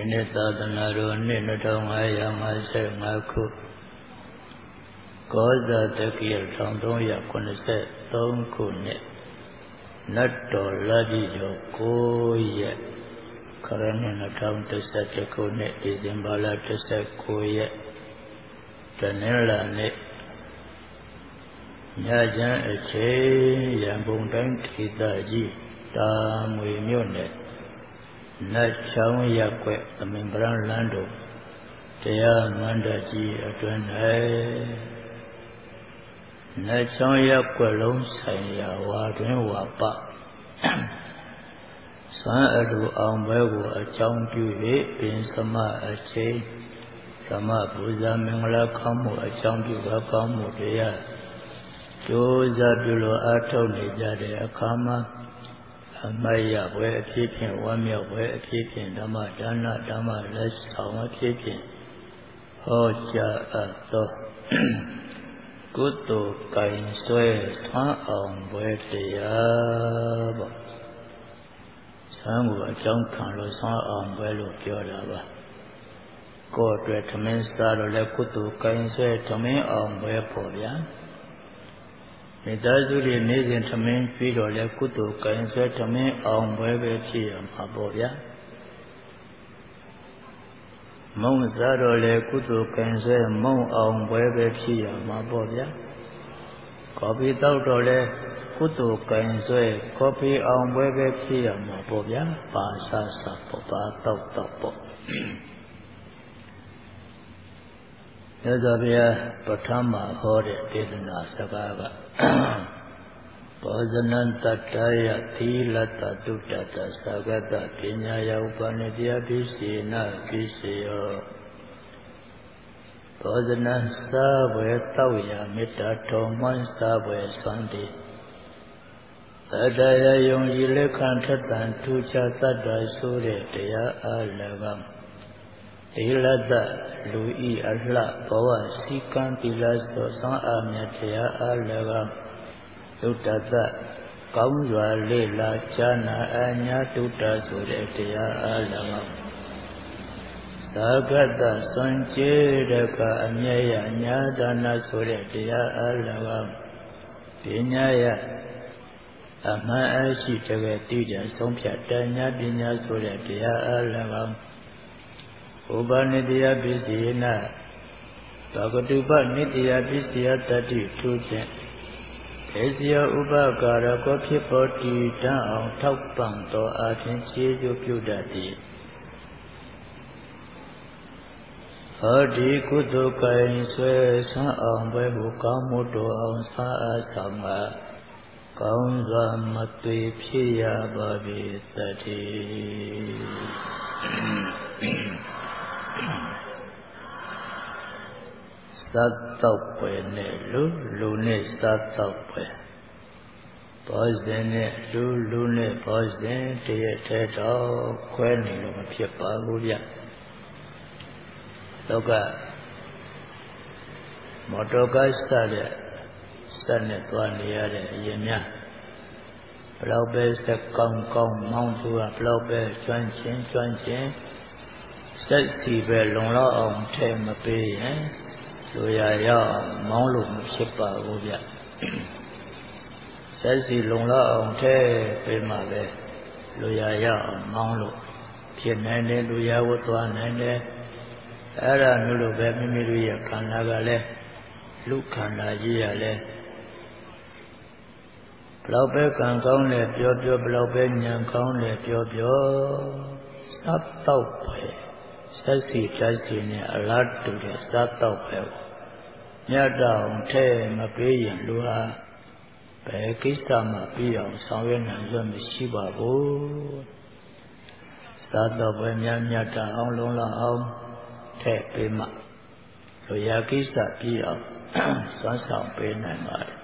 နေ့သာသနာတော်နှစ်2555ခုကောဇာတက္ကရာ1383ခုနှစ်နတ်တော်လပြည့်ကျော်9ရက်ခရစ်နှစ်2011ခုနှစ်ဒီဇင်ဘာလ19ရက်တနင်္လာနေ့ညချမ်းအချိန်ရန်ကုန်တိုင်းဒေသကြီးတာမွေမြို့နယ်နတ်ချောင်းရပ်ကွက်သမင်္ဂရလမ်းတို့တရားမန္တကြီးအတွင်း၌နတ်ချောင်းရပ်ကွက်လုံးဆိုင်ရာဝါတွင်ဝါပစံအတူအောင်ဘဲကိုအကြောင်းပြု၍ပင်စမအချိန်သမပူဇာမင်္ဂလာကောင်းမှုအကြောင်းပြုသောကောင်းမှုတရားကျိုးစားပြုလို့အားထုတ်နေကြတဲ့အခါမှာအမတ်ရဘွယ်အဖြစ်ဖြင့်ဝမ်းမြောက်ဘွယ်အဖြစ်ဖြင့်ဓမ္မဒါနဓမ္မလက်ဆောင်အဖြစ်ဖြင့်ဟောကြားအပ်သောကုသိုလ်ကံဆွဲဆွမ်းအောင်ဘွယ်တရားပေါ့ဆွမ်းကိုအကြောင်းခံလို့ဆွမ်းအောင်ဘွယ်လို့ပြောတာပါကိုယ်အတွက်သမင်းစားလို့လည်းကုသိုလ်ကံဆွဲသမင်းအောင်ဘွယ်ပေါ့ဗျာမိသားစုတွေနေ့စဉ်သမင်းပြီးတော့လဲကုသိုလ်ကံဆွဲသမင်းအောင်ပွဲပဲဖြစ်ရမှာပေါ့ဗျာမုံစားတော့လဲကုသိုလ်ကံဆွဲမုံအောင်ပွဲပဲဖြစ်ရမှာပေါ့ဗျာကော်ဖီတောက်တော့လဲကုသိုလ်ကံဆွဲကော်ဖီအောင်ပွဲပဲဖြစ်ရမှာပေါ့ဗျာပါဆဆပေါ့ပါတောက်ပေါ့မြတ်စွာဘုရားပဋ္ဌာန်းမှာဟောတဲ့ဒေသနာစကားကဘောဇနံတတ္တယသီလတ္တတုတ္တသဂတပညာယဥပနိတယပိစေနပိစေယောဘောဇနံသာဝေတောက်ရမေတ္တာတော်မှန်သာဝေသံတိတတ္တယယုံကြည်လက်ခံထက်တန်ထူခြားတတ်တာဆိုတဲ့တရားအား၎င်းသီလတ္တလူဤအလှဘဝစီကံသီလသောသံအာမြတ်တရားအား၎င်းတုတ္တသကောင်းစွာလေ့လာကြားနာအညာတုတ္တဆိုတဲ့တရားအား၎င်းသာဂတစွန့်ကြဲတဲ့ကအမြဲရညာဒါနဆိုတဲ့တရားအား၎င်းပညာယအမှန်အရှိတကယ်တည်တဲ့ဆုံးဖြတ်တညာပညာဆိုတဲ့တရားအား၎င်းဥပနိတယပစ္စယေနဘဂတုပနိတယပစ္စယတတိထူးဖြင့်ဧစီယဥပကာရကောဖြစ်ပေါ်တည်တံ့အောင်ထောက်ပံ့သောအခြင်းခြေကျိုးပြုတတ်သည်ဟောဒီကုသိုလ်ကံဆွဲဆန်းအောင်ဘဲဟုကောင်းမှုတော်အောင်ဆာအားဆောင်ကကောင်းစွာမသွေဖြစ်ရပါပေသတည်းစားတော့ပွဲနဲ့လူနဲ့စားတော့ပွဲဘောဇင်နဲ့လူနဲ့ဘောဇင်တရက်ထဲတော့ခွဲနေလို့မဖြစ်ပါဘူးဗျလောကမော်တော်ကားစတဲ့စက်နဲ့သွားနေရတဲ့အရင်များဘလောက်ပဲစက်ကောင်းမောင်းသူကဘလောက်ပဲကျွမ်းချင်းစက်စီပဲလုံလောက်အောင်ထဲမပေးရင်လူရရောက်မောင်းလို့မဖြစ်ပါဘူးဗျစက်စီလုံလောက်အောင်ထဲပေးမှပဲလူရရောက်မောင်းလို့ဖြစ်နိုင်တယ်လူရဝတ်သွားနိုင်တယ်အဲ့ဒါမျိုးလိုပဲမိမိတို့ရဲ့ခန္ဓာကလည်းလူခန္ဓာကြီးရလဲဘလောက်ပဲကံကောင်းတယ်ပြောဘလောက်ပဲဉာဏ်ကောင်းတယ်ပြောစပ်တော့ပဲဆက်စီတိုက်စီနဲ့အလားတူတဲ့စပ်တော့ပဲမြတ်တော်ထဲမပေးရင်လူဟာဘယ်ကိစ္စမှပြီးအောင်ဆောင်ရွက်နိုင်လို့မရှိပါဘူးစပ်တော့ပဲမြတ်တာအောင်လုံးလောက်အောင်ထဲပေးမှလူရကိစ္စပြီးအောင်စွမ်းဆောင်ပေးနိုင်ပါတယ်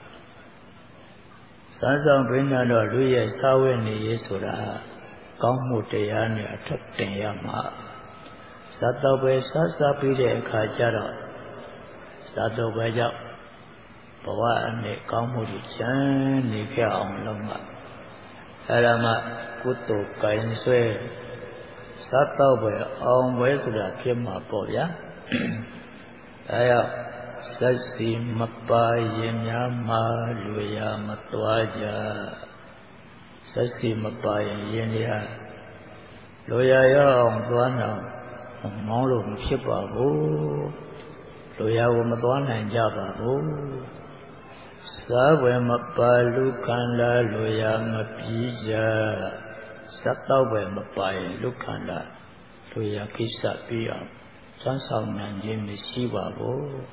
စွမ်းဆောင်ပေးနိုင်တော့လူရဲ့စာဝတ်နေရေးဆိုတာကောင်းမှုတရားနဲ့အထက်တင်ရမှာဇတ်တော်ပဲစားပြီးတဲ့အခါကျတော့ဇတ်တော်ပဲကြောင့်ဘဝနဲ့ကောင်းမှုတွေချမ်းနေကြအောင်လုပ်မှအဲ့ဒါမှကုသိုလ်ကံဆွဲ sát tao về ông với sự là kiếm mà bỏ ya ai à sát si mập ba yên nhà mà lùi ya mà toa ja sát si mập ba yên ya lùi ya ông toa nào máu luôn khiếp vào bố lùi ya mà toa này ra vào bố sát về mập ba lu can la lùi ya mà pi ja sát tao về mập ba lu can la lùi ya kí sát pi à sẵn sàng nạn gì mới xí vào bố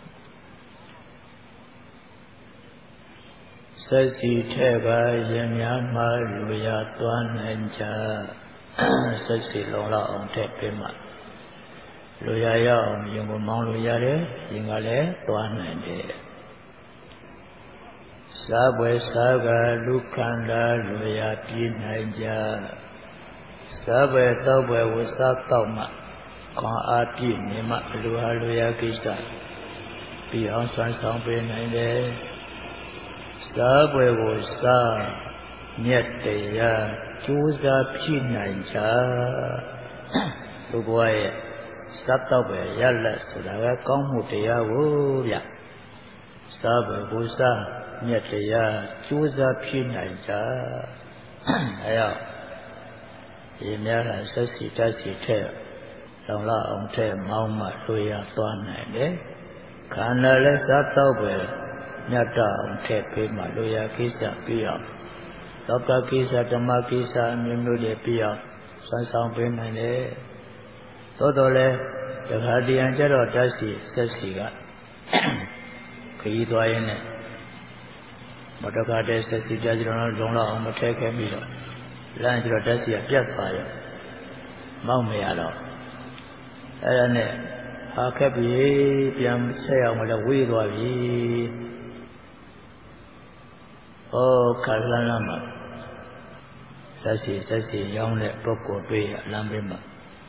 sát si thế ga yên nhà mà lùi ya toan hành cha sát si lòng la ông thế bề mặt lùi ya ông dùng một mong lùi ya đấy dùng cái đấy toan hành đấy sát về sát ga lúc can la lùi ya pin hành cha sát về tao về vô sát tao mà còn ai pin ni mà lùi ya kí sát bị ông sẵn sàng bên này đấy sát về vô sát nhất định ya chú sa pin hành cha lúc vậy sát tao về ya là sự là có một điều vô ya sát về vô sát nhất định ya chú sa pin hành cha ai à vì nhà là sát si ta si thế lòng la ông thế mau mà lùi ya toàn này đấy khả năng là sát tao về nhà ta ông thế bề mà lùi ya kí sát pi àလောကကိစ္စဓမ္မကိစ္စမျိုးမျိုးတွေပြအောင်ဆွမ်းဆောင်ပေးနိုင်တယ်။သို့တော်လည်းတခါတရံကျတော့ဓာတ်စီဆက်စီကခရီးသွားရင်းနဲ့မတကားတဲ့ဆက်စီကြကျွန်တော်လုံးလောက်အောင်မထည့်ခဲ့ပြီးတော့လမ်းကျတော့ဓာတ်စီကပြတ်သွားရောမောက်မရတော့အဲ့ဒါနဲ့ဟာခက်ပြီပြန်ဆက်အောင်မလဲဝေးသွားပြီ။ဩခါလန်းလန်းမှာဆက်စီရောင်းတဲ့ပုဂ္ဂိုလ်တွေ့ရလမ်းဘေးမှာ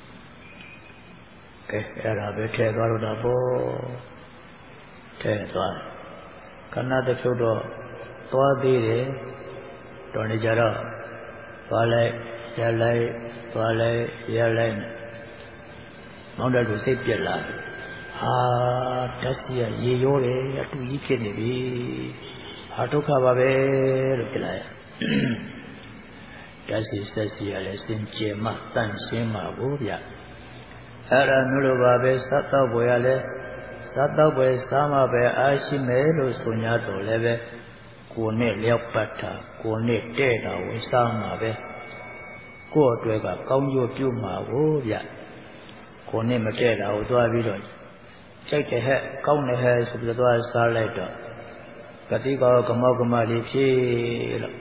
ကဲအဲ့ဒါပဲထဲသွားတော့ပေါ့ထဲသွားခဏတစ်ဖြုတ်တော့သွားသေးတယ်တော်နေကြတော့သွားလိုက်ရလိုက်သွားလိုက်ရလိုက်မောင်းတဲ့လူစိတ်ပြက်လာဟာဓာတ်စီကရေရောတယ်အတူကြီးဖြစ်နေပြီဟာဒုက္ခပါပဲလို့ပြလိုက်ဓာတ်စီဆက်စီရလဲစင်ကြယ်မှတန့်ရှင်းမှာကိုဗျအဲ့ဒါမျိုးလိုပါပဲစားတော့ဘွယ်ရလဲစားတော့ဘွယ်စားမှပဲအားရှိမယ်လို့ဆို냐တော့လည်းပဲကိုယ်နဲ့လျောက်ပတ်တာကိုယ်နဲ့တဲ့တာကိုစားမှာပဲကိုယ့်အတွက်ကကောင်းကျိုးပြုမှာကိုဗျကိုယ်နဲ့မတဲ့တာကိုသွားပြီးတော့ကြိုက်တဲ့ဟဲ့ကောင်းတဲ့ဟဲ့ဆိုပြီးတော့သွားစားလိုက်တော့ကတိကောကမောကမလေးဖြစ်လို့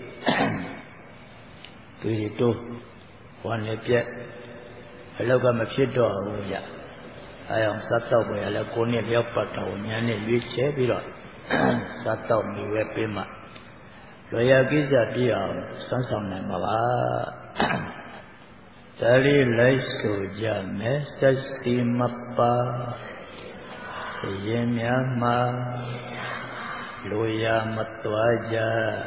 သူတို့ဝမ်းနဲ့ပြက်အလောက်ကမဖြစ်တော့ဘူးဗျအဲအောင်စားတော့ပဲလဲကိုနဲ့လျောက်ပတ်တော်ညာနဲ့ရွေးချယ်ပြီးတော့စားတော့မိပဲပေးမှလွယ်ရကိစ္စပြအောင်စမ်းဆောင်နိုင်ပါပါဒါလေးလိုက်ဆိုကြမယ်ဆက်စီမပါရင်များမှာလူရမသွားကြ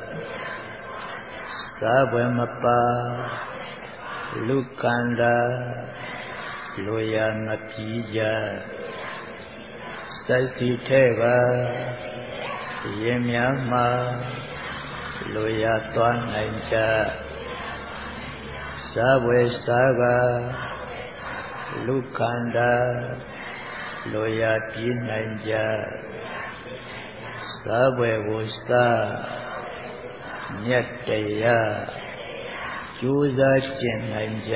သာဘွယ်မပါလူကန္တာလူရမပြီးကြစိုက်စီထဲကရင်များမှာလူရသွားနိုင်ကြသာဘွယ်စားကလူကန္တာလူရပြီးနိုင်ကြသာဘွယ်ကိုစားမြတ်တရားကျိုးစားကျင့်နိုင်ကြ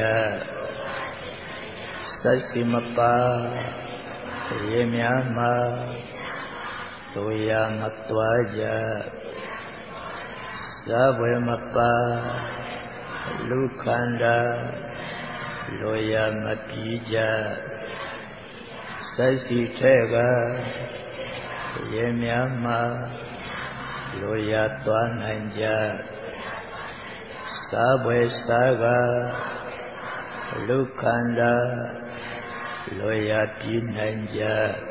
သတ်စီမပါရေများမှာတို့ရမသွားကြသာဘွယ်မပါလူခန္ဓာလိုရမပြီးကြသတ်စီထဲကရေများမှာလိုရသွားနိုင်ကြသာဘွယ်စားကလူခန္ဓာလိုရပြီးနိုင်ကြ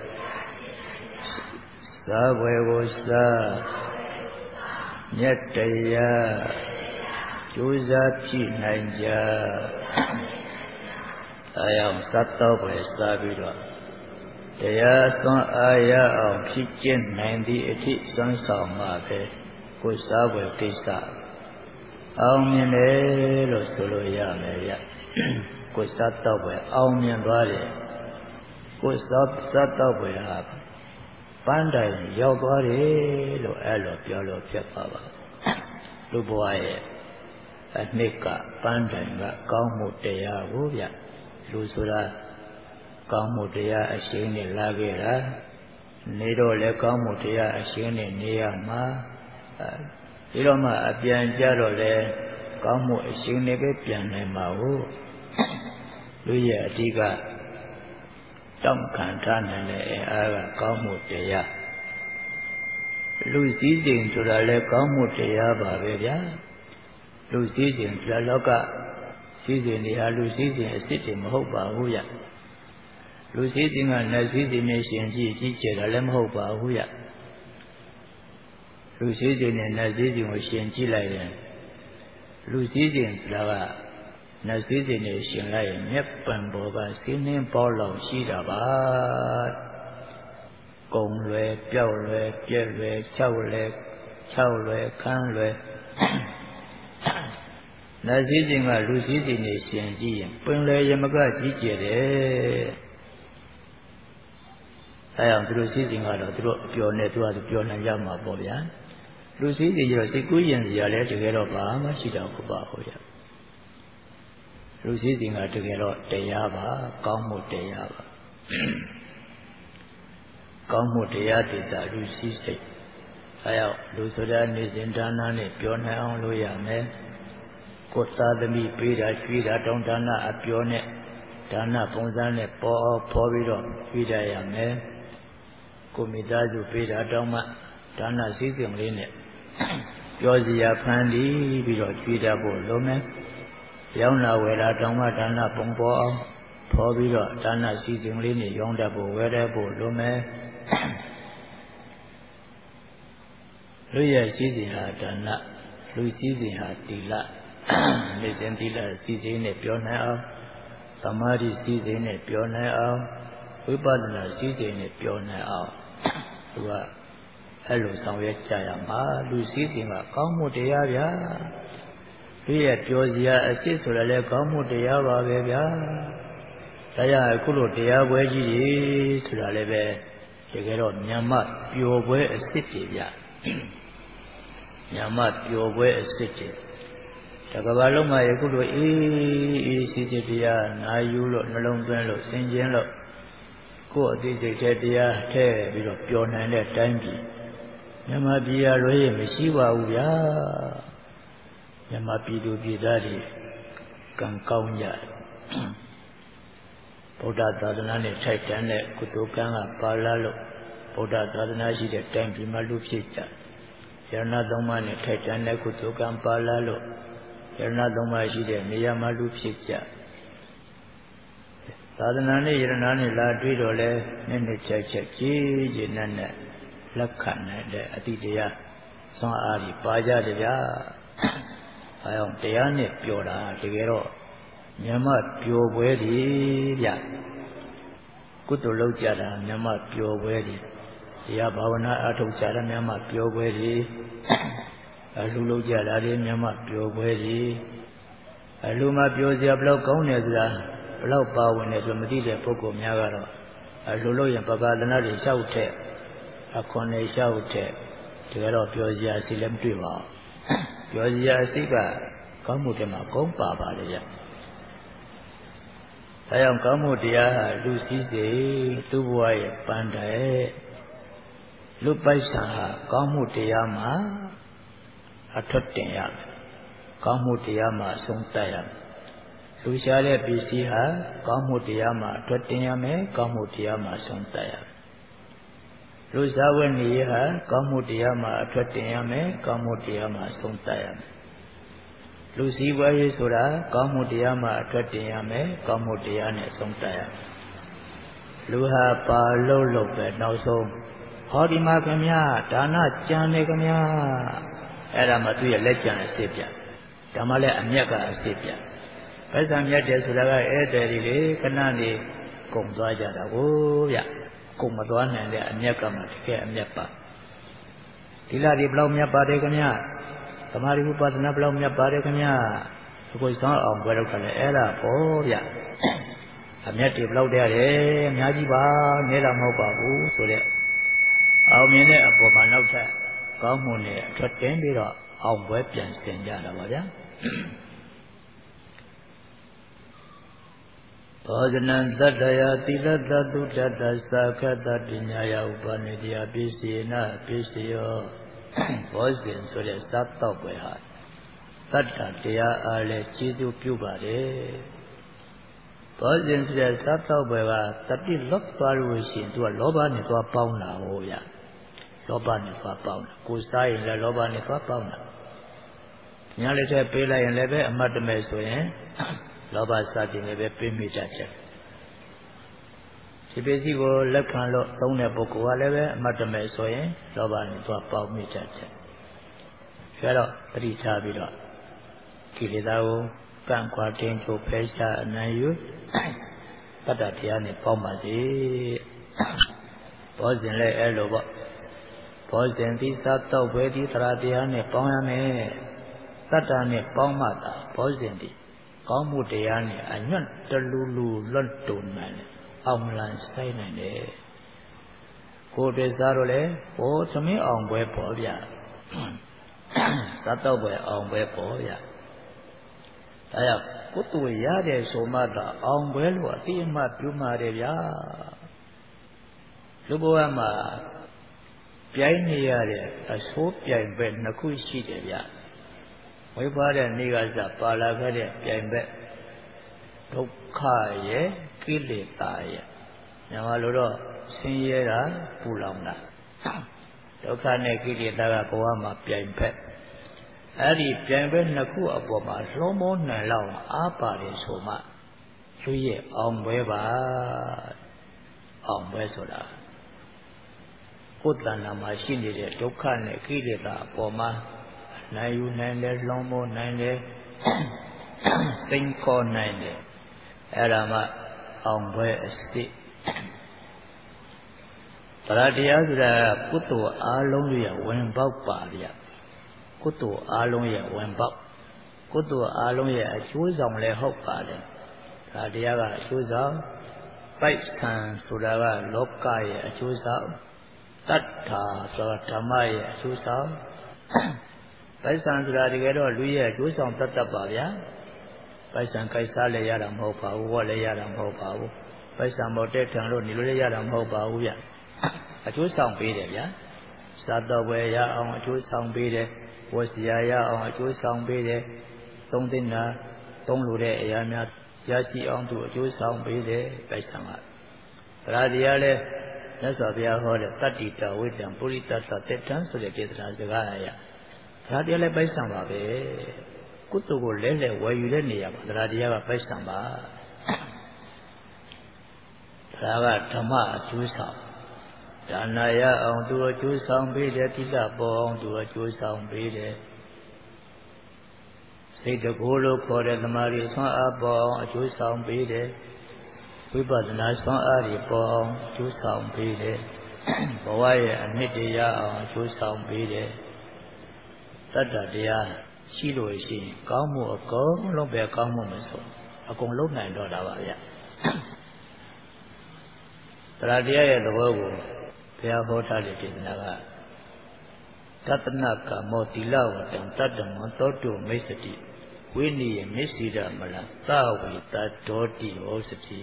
သာဘွယ်ကိုစားမြတ်တရားကျိုးစားပြီးနိုင်ကြအဲအောင်စတ်တော့ပဲစားပြီးတော့တရားစွမ်းအားရအောင်ဖြစ်ကျင့်နိုင်သည့်အထိစွမ်းဆောင်မှပဲကိုယ်စားပွဲကိစ္စအောင်မြင်တယ်လို့ဆိုလို့ရမယ်ဗျကိုယ်စားတော့ပွဲအောင်မြင်သွားတယ်ကိုယ်စားတော့ပွဲဟာပန်းတိုင်ရောက်သွားတယ်လို့အဲ့လိုပြောလို့ဖြစ်ပါပါလူဘဝရဲ့အနှစ်ကပန်းတိုင်ကကောင်းမှုတရားကိုဗျလူဆိုတာကောင်းမှုတရားအရှင်းနဲ့လာခဲ့တာနေတော့လည်းကောင်းမှုတရားအရှင်းနဲ့နေရမှာဒီတော့မှအပြန်ကြတော့လည်းကောင်းမှုအရှင်းနဲ့ပဲပြန်နိုင်မှာဟုတ်လူရဲ့အဓိကတောင့်ခံထားနိုင်တဲ့အင်အားကကောင်းမှုတရားလူစည်းစိမ်ဆိုတာလည်းကောင်းမှုတရားပါပဲဗျာလူစည်းစိမ်ဆိုတာလောကစည်းစိမ်တွေဟာလူစည်းစိမ်အစ်စ်တွေမဟုတ်ပါဘူးဗျလူစည်းစိမ်ကနတ်စည်းစိမ်နဲ့ရှင်ကြည့်ကြတာလည်းမဟုတ်ပါဘူးဗျလူစည်းစိမ်နဲ့နတ်စည်းစိမ်ကိုရှင်ကြည့်လိုက်ရင်လူစည်းစိမ်ဆိုတာကနတ်စည်းစိမ်နဲ့ရှင်လိုက်ရင်မျက်ပံပေါ်ကစင်းနှင်းပေါ်လောက်ရှိတာပါကုံလွယ်ပြောက်လွယ်ပြက်လွယ်၆လွယ်ခန်းလွယ်နတ်စည်းစိမ်ကလူစည်းစိမ်နဲ့ရှင်ကြည့်ရင်ပင်လေရမကကြီးကျယ်တယ်အဲအောင်သူတို့စည်းစိမ်ကတော့သူတို့အပျော်နဲ့သူကသူပျော်နိုင်ကြမှာပေါ့ဗျာလူစည်းစိမ်ကျတော့စိတ်ကူးရင်စရာလည်းတကယ်တော့ဘာမှရှိတော့ဘူးပါဟုတ်ရလူစည်းစိမ်ကတကယ်တော့တရားပါကောင်းမှုတရားပါကောင်းမှုတရားတည်တာလူစည်းစိမ်အဲအောင်လူဆိုတာနေစဉ်ဒါနနဲ့ပြောနိုင်အောင်လုပ်ရမယ်ကိုယ်သားသမီးပေးတာကျွေးတာတောင်းဒါနအပြောနဲ့ဒါနပုံစံနဲ့ပေါ်အောင်ဖော်ပြီးတော့ကျွေးကြရမယ်ကိုမိသားစုပေးတာတောင်းမှဒါနစည်းစိမ်လေးနဲ့ပြောစရာဖန်တီးပြီးတော့ကျွေးတတ်ဖို့လိုမယ်ရောင်းလာဝယ်လာတောင်းမှဒါနပုံပေါ်အောင်ဖော်ပြီးတော့ဒါနစည်းစိမ်လေးနဲ့ရောင်းတတ်ဖို့ဝယ်တတ်ဖို့လိုမယ်လူရဲ့စည်းစိမ်ဟာဒါနလူစည်းစိမ်ဟာသီလနေစဉ်သီလစည်းစိမ်နဲ့ပြောနိုင်အောင်သမာဓိစည်းစိမ်နဲ့ပြောနိုင်အောင်ဝိပဿနာစည်းစိမ်နဲ့ပြောနိုင်အောင်သူကအဲ့လိုဆောင်ရွက်ကြရမှာလူစည်းစိမ်ကကောင်းမှုတရားဗျာသူရဲ့ပြောစရာအစစ်ဆိုရလဲကောင်းမှုတရားပါပဲဗျာဒါကြောင့်အခုလိုတရားပွဲကြီးတွေဆိုတာလည်းပဲတကယ်တော့မြန်မာပျော်ပွဲအစစ်တွေဗျမြန်မာပျော်ပွဲအစစ်တွေတကဘာလုံးမှာယခုလိုအေးစီစီတရားနာယူလို့နှလုံးသွင်းလို့ဆင်ခြင်လို့ကိုယ်အသိစိတ်ထဲတရားထည့်ပြီးတော့ပျော်နိုင်တဲ့တိုင်းပြည်မြန်မာပြည်ရလွဲရမရှိပါဘူးဗျာမြန်မာပြည်သူပြည်သားတွေကံကောင်းကြဗုဒ္ဓသာသနာနဲ့ထိုက်တန်တဲ့ကုသိုလ်ကံကပါလာလို့ဗုဒ္ဓသာသနာရှိတဲ့တိုင်းပြည်မှာလူဖြစ်ကြယရဏသုံးပါးနဲ့ထိုက်တန်တဲ့ကုသိုလ်ကံပါလာလို့ယရဏသုံးပါးရှိတဲ့နေရာမှာလူဖြစ်ကြသာသနာနဲ့ယရဏနဲ့လာတွေ့တော့လဲနည်းနည်းချက်ချက်ကြီးနက်နက်လက်ခံနိုင်တဲ့အတိတရားဆွမ်းအားကြီးပါကြတယ်ဗျာအဲအောင်တရားနဲ့ပြောတာတကယ်တော့မြန်မာပျော်ပွဲတွေဗျကုသိုလ်လုပ်ကြတာမြန်မာပျော်ပွဲတွေတရားဘာဝနာအထုတ်ကြတာမြန်မာပျော်ပွဲတွေအလှလုပ်ကြတာတွေမြန်မာပျော်ပွဲတွေအလှမှာပျော်စရာဘလောက်ကောင်းတယ်ဆိုတာဘလောက်ပါဝင်တယ်ဆိုမသိတဲ့ပုဂ္ဂိုလ်များကတော့အလှလို့ရင်ပကာသနာတွေလျှောက်ထက်အခွန်တွေလျှောက်ထက်တကယ်တော့ပျော်စရာစီလည်းမတွေ့ပါဘူးပျော်စရာအစိတ်ကကောင်းမှုတွေမှာကောင်းပါပါလေဗျဒါကြောင့်ကောင်းမှုတရားဟာလူစည်းစိမ်သူ့ဘဝရဲ့ပန်းတိုင်လူပိုက်ဆံဟာကောင်းမှုတရားမှာအထွတ်တင်ရမယ်ကောင်းမှုတရားမှာအဆုံးသတ်ရမယ်လူရှားတဲ့ပစ္စည်းဟာကောင်းမှုတရားမှာအထွတ်တင်ရမယ်ကောင်းမှုတရားမှာအဆုံးသတ်ရမယ်လူစားဝတ်နေရဟာကောင်းမှုတရားမှာအထွတ်တင်ရမယ်ကောင်းမှုတရားမှာအဆုံးသတ်ရမယ်လူစည်းဝါးရေးဆိုတာကောင်းမှုတရားမှာအထွတ်တင်ရမယ်ကောင်းမှုတရားနဲ့အဆုံးသတ်ရမယ်လူဟာပါလို့ပဲနောက်ဆုံးဟောဒီမှာခင်ဗျာဒါနကြံနေခင်ဗျာအဲ့ဒါမှသူ့ရဲ့လက်ကြံအစ်စ်ပြဒါမှလည်းအမျက်ကအစ်စ်ပြပိုက်ဆံမြတ်တယ်ဆိုတာကဧည့်သည်တွေလေခဏနေကုန်သွားကြတာကိုဗျကုန်မသွားနိုင်တဲ့အမြတ်ကမှတကယ်အမြတ်ပါသီလတွေဘလောက်မြတ်ပါတယ်ခင်ဗျသမာဓိဥပဒနာဘလောက်မြတ်ပါတယ်ခင်ဗျအခုဆောင်းအောင်ဘယ်တော့ခလဲအဲ့ဒါပေါ့ဗျအမြတ်တွေဘလောက်တည်းရတယ်အများကြီးပါနဲတာမဟုတ်ပါဘူးဆိုတဲ့အောင်မြင်တဲ့အပေါ်မှာနောက်ထပ်ကောင်းမှုနဲ့အထွက်တင်ပြီးတော့အောင်ပွဲပြန်ဆင်ကြတာပါဗျာဘောဇနံသတ္တယသီလတတုတ္တသသာခတပညာယဥပနိတယပိစေနပိစယောဘောဇင်ဆိုတဲ့စားတော့ပွဲဟာတတ္တတရားအားလည်းကျေးဇူးပြုပါတယ်ဘောဇင်ဆိုတဲ့စားတော့ပွဲကတတိလွတ်သွားလို့ရှိရင်သူကလောဘနဲ့သွားပေါင်းတာဟောဗျလောဘနဲ့သွားပေါင်းတာကိုယ်စားရင်လည်းလောဘနဲ့သွားပေါင်းတာညာလက်ထက်ပေးလိုက်ရင်လည်းပဲအမတ်တမဲ့ဆိုရင်လောဘစတင်လည်းပဲပေးမိတတ်တယ်ဒီပစ္စည်းကိုလက်ခံလို့သုံးတဲ့ပုဂ္ဂိုလ်ကလည်းပဲအမတ်တမဲ့ဆိုရင်လောဘနဲ့သွားပေါင်းမိတတ်တယ်ဒါတော့ပရိသပြီးတော့ကိလေသာကိုကန့်ကွာတင်းချုပ်ဖယ်ရှားအနိုင်ယူတတ္တတရားနဲ့ပေါင်းပါစေဘောဇင်လည်းအဲ့လိုပေါ့ဘောဇင်သီစားတော့ပဲဒီတရားတရားနဲ့ပေါင်းရမယ်တတ္တနဲ့ပေါင်းမှသာဘောဇင်ဒီကောင်းမှုတရားနဲ့အညွတ်တလူလူလွတ်တုံနိုင်တယ်အောင်လန်ဆိုင်နိုင်တယ်ကိုယ်တည်းစားတော့လေဟိုသမင်းအောင်ပွဲပေါ်ဗျစားတော့ပွဲအောင်ပွဲပေါ်ဗျဒါကြောင့်ကုသိုလ်ရတယ်ဆိုမှသာအောင်ပွဲလို့အတိအမှပြုမှာတယ်ဗျာလူဘဝမှာပြိုင်နေရတဲ့အဆိုးပြိုင်ပဲနှစ်ခုရှိတယ်ဗျဝိပါတဲ့နေကစားပါလာခဲ့တဲ့ပြိုင်ဘက်ဒုက္ခရဲ့ကိလေသာရဲ့မြန်မာလိုတော့ဆင်းရဲတာပူလောင်တာဒုက္ခနဲ့ကိလေသာကဘဝမှာပြိုင်ဘက်အဲ့ဒီပြိုင်ဘက်နှစ်ခုအပေါ်မှာလွှမ်းမိုးနိုင်လောက်အားပါတယ်ဆိုမှလူရဲ့အောင်ပွဲပါအောင်ပွဲဆိုတာကိုယ်တဏ္ဍာမှာရှိနေတဲ့ဒုက္ခနဲ့ကိလေသာအပေါ်မှာနိုင်ယူနိုင်တယ်လွန်မိုးနိုင်တယ်စိန်ခေါ်နိုင်တယ်အဲ့ဒါမှအောင်ပွဲအစစ်တရားဆိုတာကုသိုလ်အားလုံးရဲ့ဝင်ပေါက်ပါဗျကုသိုလ်အားလုံးရဲ့ဝင်ပေါက်ကုသိုလ်အားလုံးရဲ့အကျိုးဆောင်လည်းဟုတ်ပါတယ်တရားကအကျိုးဆောင်ပိုက်ဆံဆိုတာကလောကရဲ့အကျိုးဆောင်တတ္ထာဆိုတာဓမ္မရဲ့အကျိုးဆောင်ပိုက်ဆံဆိုတာတကယ်တော့လူရဲ့အကျိုးဆောင်တတ်ပါဗျာပိုက်ဆံကိုက်စားလည်းရတာမဟုတ်ပါဘူးဝတ်လည်းရတာမဟုတ်ပါဘူးပိုက်ဆံမော်တက်ထံလို့နေလို့လည်းရတာမဟုတ်ပါဘူးဗျအကျိုးဆောင်ပေးတယ်ဗျာစားတော့ဝယ်ရအောင်အကျိုးဆောင်ပေးတယ်ဝတ်စရာရအောင်အကျိုးဆောင်ပေးတယ်သုံးသင့်တာသုံးလို့တဲ့အရာများရရှိအောင်သူအကျိုးဆောင်ပေးတယ်ပိုက်ဆံကတရားလည်းမြတ်စွာဘုရားဟောတဲ့တတ္တိတဝိတ္တံပုရိသတ္တတေတံဆိုတဲ့ဒေသနာစကားအရာတရားလည်းပိုက်ဆံပါပဲကုသိုလ်ကိုလဲလှယ်ဝယ်ယူတဲ့နေရာမှာတရားကပိုက်ဆံပါဒါကဓမ္မအကျိုးဆောင်ဒါနရအောင်သူအကျိုးဆောင်ပေးတယ်တိလပေါ်အောင်သူအကျိုးဆောင်ပေးတယ်စိတ်တကိုယ်လို့ခေါ်တဲ့သမာဓိဆွမ်းအားပေါ်အောင်အကျိုးဆောင်ပေးတယ်ဝိပဿနာဆွမ်းအားတွေပေါ်အောင်အကျိုးဆောင်ပေးတယ်ဘဝရဲ့အနှစ်တရားအောင်အကျိုးဆောင်ပေးတယ်တတ္တတရားရှိလို့ရှိရင်ကောင်းမှုအကုန်လုံးပဲကောင်းမှုမဆိုအကုန်လုံးနိုင်တော့တာပါဗျတရားရဲ့သဘောကိုဘုရားဟောထားတဲ့ဒေသနာကတတနာကမောတိလဝတံတတ္တမံသောတုမိစ္ဆတိဝိနိယမေစီရမလသဝေတဒောတိဟောစတိ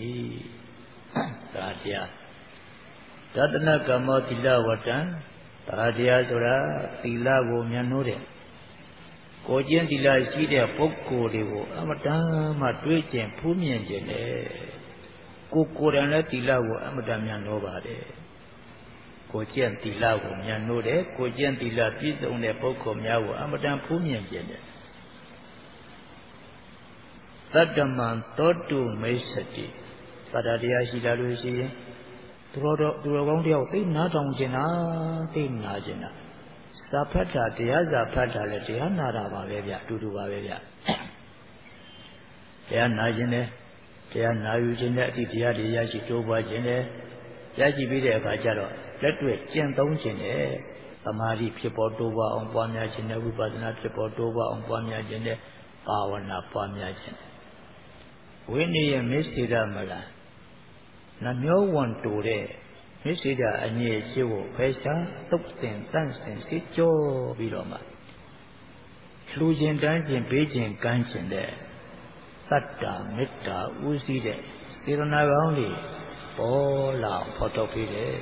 တရားတတနာကမောတိလဝတံတရားဆိုတာသီလကိုမြတ်နိုးတဲ့ကိုကျင့်သီလရှိတဲ့ပုဂ္ဂိုလ်တွေကိုအမတန်မှတွေးကျင်ဖူးမြင်ခြင်းနဲ့ကိုယ်တိုင်လည်းသီလကိုအမတန်မြတ်နိုးပါတယ်ကိုကျင့်သီလကိုမြတ်နိုးတယ်ကိုကျင့်သီလပြည့်စုံတဲ့ပုဂ္ဂိုလ်များကိုအမတန်ဖူးမြင်ခြင်းနဲ့သတ္တမံသောတုမိစ္ဆတိသတ္တတရားရှိလာလို့ရှိရင်သူတော်ကောင်းတယောက်သိနားထောင်ခြင်းသိနာခြင်းစာဖတ်တာတရားစာဖတ်တာလည်းတရားနာတာပါပဲဗျအတူတူပါပဲဗျတရားနာခြင်းနဲ့တရားနာယူခြင်းနဲ့အတိတရားတွေရရှိတိုးပွားခြင်းနဲ့ရရှိပြီးတဲ့အခါကျတော့လက်တွေ့ကျင့်သုံးခြင်းနဲ့သမာဓိဖြစ်ပေါ်တိုးပွားအောင်ပွားများခြင်းနဲ့ဝိပဿနာဖြစ်ပေါ်တိုးပွားအောင်ပွားများခြင်းနဲ့ဘာဝနာပွားများခြင်းဝိနည်းရဲ့မေစေတမလားနှမျိုးဝန်တူတဲ့မေစေတအငြိအရှိကိုဖယ်ရှားသုတ်သင်တန့်စင်စစ်ကြောပြီးတော့မှလှူခြင်းတန်းခြင်းပေးခြင်းကမ်းခြင်းတဲ့သတ္တမေတ္တာဥစည်းတဲ့စေတနာကောင်းတွေပေါ်လာဖော်ထုတ်ပြီးတယ်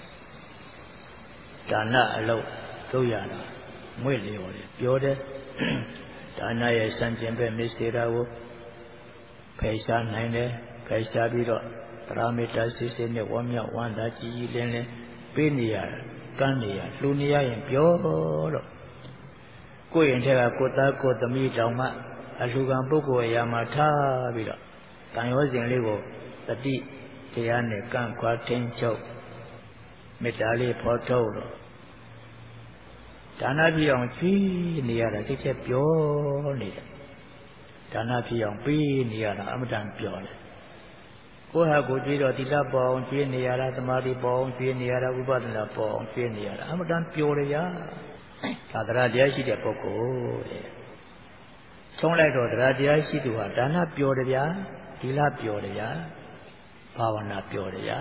ဒါနအလုပ်လုပ်ရတာမွေ့လျော်တယ်ပြောတယ်ဒါနရဲ့စံကျင်ဘက်မေစေတာကိုဖယ်ရှားနိုင်တယ်ဖယ်ရှားပြီးတော့ပရမေတ္တာစိစိနဲ့ဝမ်းမြောက်ဝမ်းသာကြည်ကြည်လင်းလင်းပေးနေရကမ်းနေရလှူနေရရင်ပြောတော့ကိုယ့်ရင်ထဲကကိုယ်သားကိုယ်သမီးတောင်မှအလှူခံပုဂ္ဂိုလ်အရာမှာထားပြီးတော့ကံရောစဉ်လေးကိုတတိတရားနဲ့ကန့်ခွာထိန်ချုပ်မေတ္တာလေးဖော်ထုတ်တော့ဒါနပြည့်အောင်ကြွေးနေရတာစိတ်ချက်ပြောနေတယ်ဒါနပြည့်အောင်ပေးနေရတာအမတန်ပြောတယ်ကိုယ့်ဟာကိုယ်ကြွေးတော့သီလပေါ်အောင်ကြွေးနေရတာသမာဓိပေါ်အောင်ကြွေးနေရတာဝိပဿနာပေါ်အောင်ကြွေးနေရတာအမတန်ပြောရရာဒါတရားတရားရှိတဲ့ပုဂ္ဂိုလ်တဲ့ဆုံးလိုက်တော့တရားတရားရှိသူဟာဒါနပြောတယ်ဗျာသီလပြောတယ်ဗျာဘာဝနာပြောတယ်ဗျာ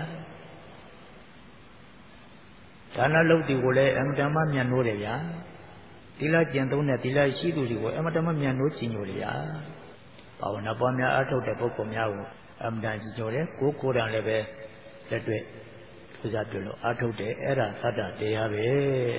ဒါနလုပ်သူကိုလည်းအမတန်မှမြတ်နိုးတယ်ဗျာသီလကျင့်သုံးတဲ့သီလရှိသူတွေကိုအမတန်မှမြတ်နိုးချင်ညိုတယ်ဗျာဘာဝနာပေါ်များအထုတ်တဲ့ပုဂ္ဂိုလ်များကိုအမတန်ချင်ညိုတယ်ကိုယ်တိုင်လည်းပဲလက်တွေ့ပူဇော်ပြုလို့အထုတ်တယ်အဲ့ဒါသတ္တတရားပဲ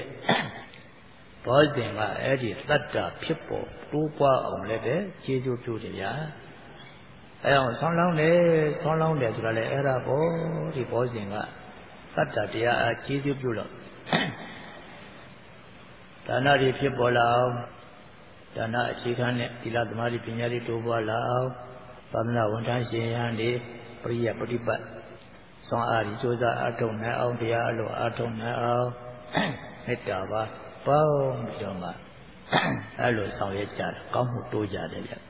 ဘောဇင်ကအဲ့ဒီသတ္တဖြစ်ပေါ်တိုးပွားအောင်လည်းပဲခြေစွပ်ပြုတယ်ဗျာအဲ့အောင်ဆောင်းလောင်းတယ်ဆိုတာလေအဲ့ဒါပေါ့ဒီဘောဇင်ကသတ္တတရားအားခြေစွပ်ပြုလို့ဒါနတွေဖြစ်ပေါ်လာအောင်ဒါနအခြေခံနဲ့သီလသမာဓိပညာတွေတိုးပွားလာအောင်သာသနာဝန်ထမ်းရှင်ရန်တွေပရိယပฏิပတ်ဆွမ်းအားဒီကြိုးစားအထုတ်နိုင်အောင်တရားအလို့အထုတ်နိုင်အောင်မေတ္တာပါပေါင်းပြီးတော့မှအဲ့လိုဆောင်ရွက်ကြတယ်ကောင်းမှုတိုးကြတယ်ဗျ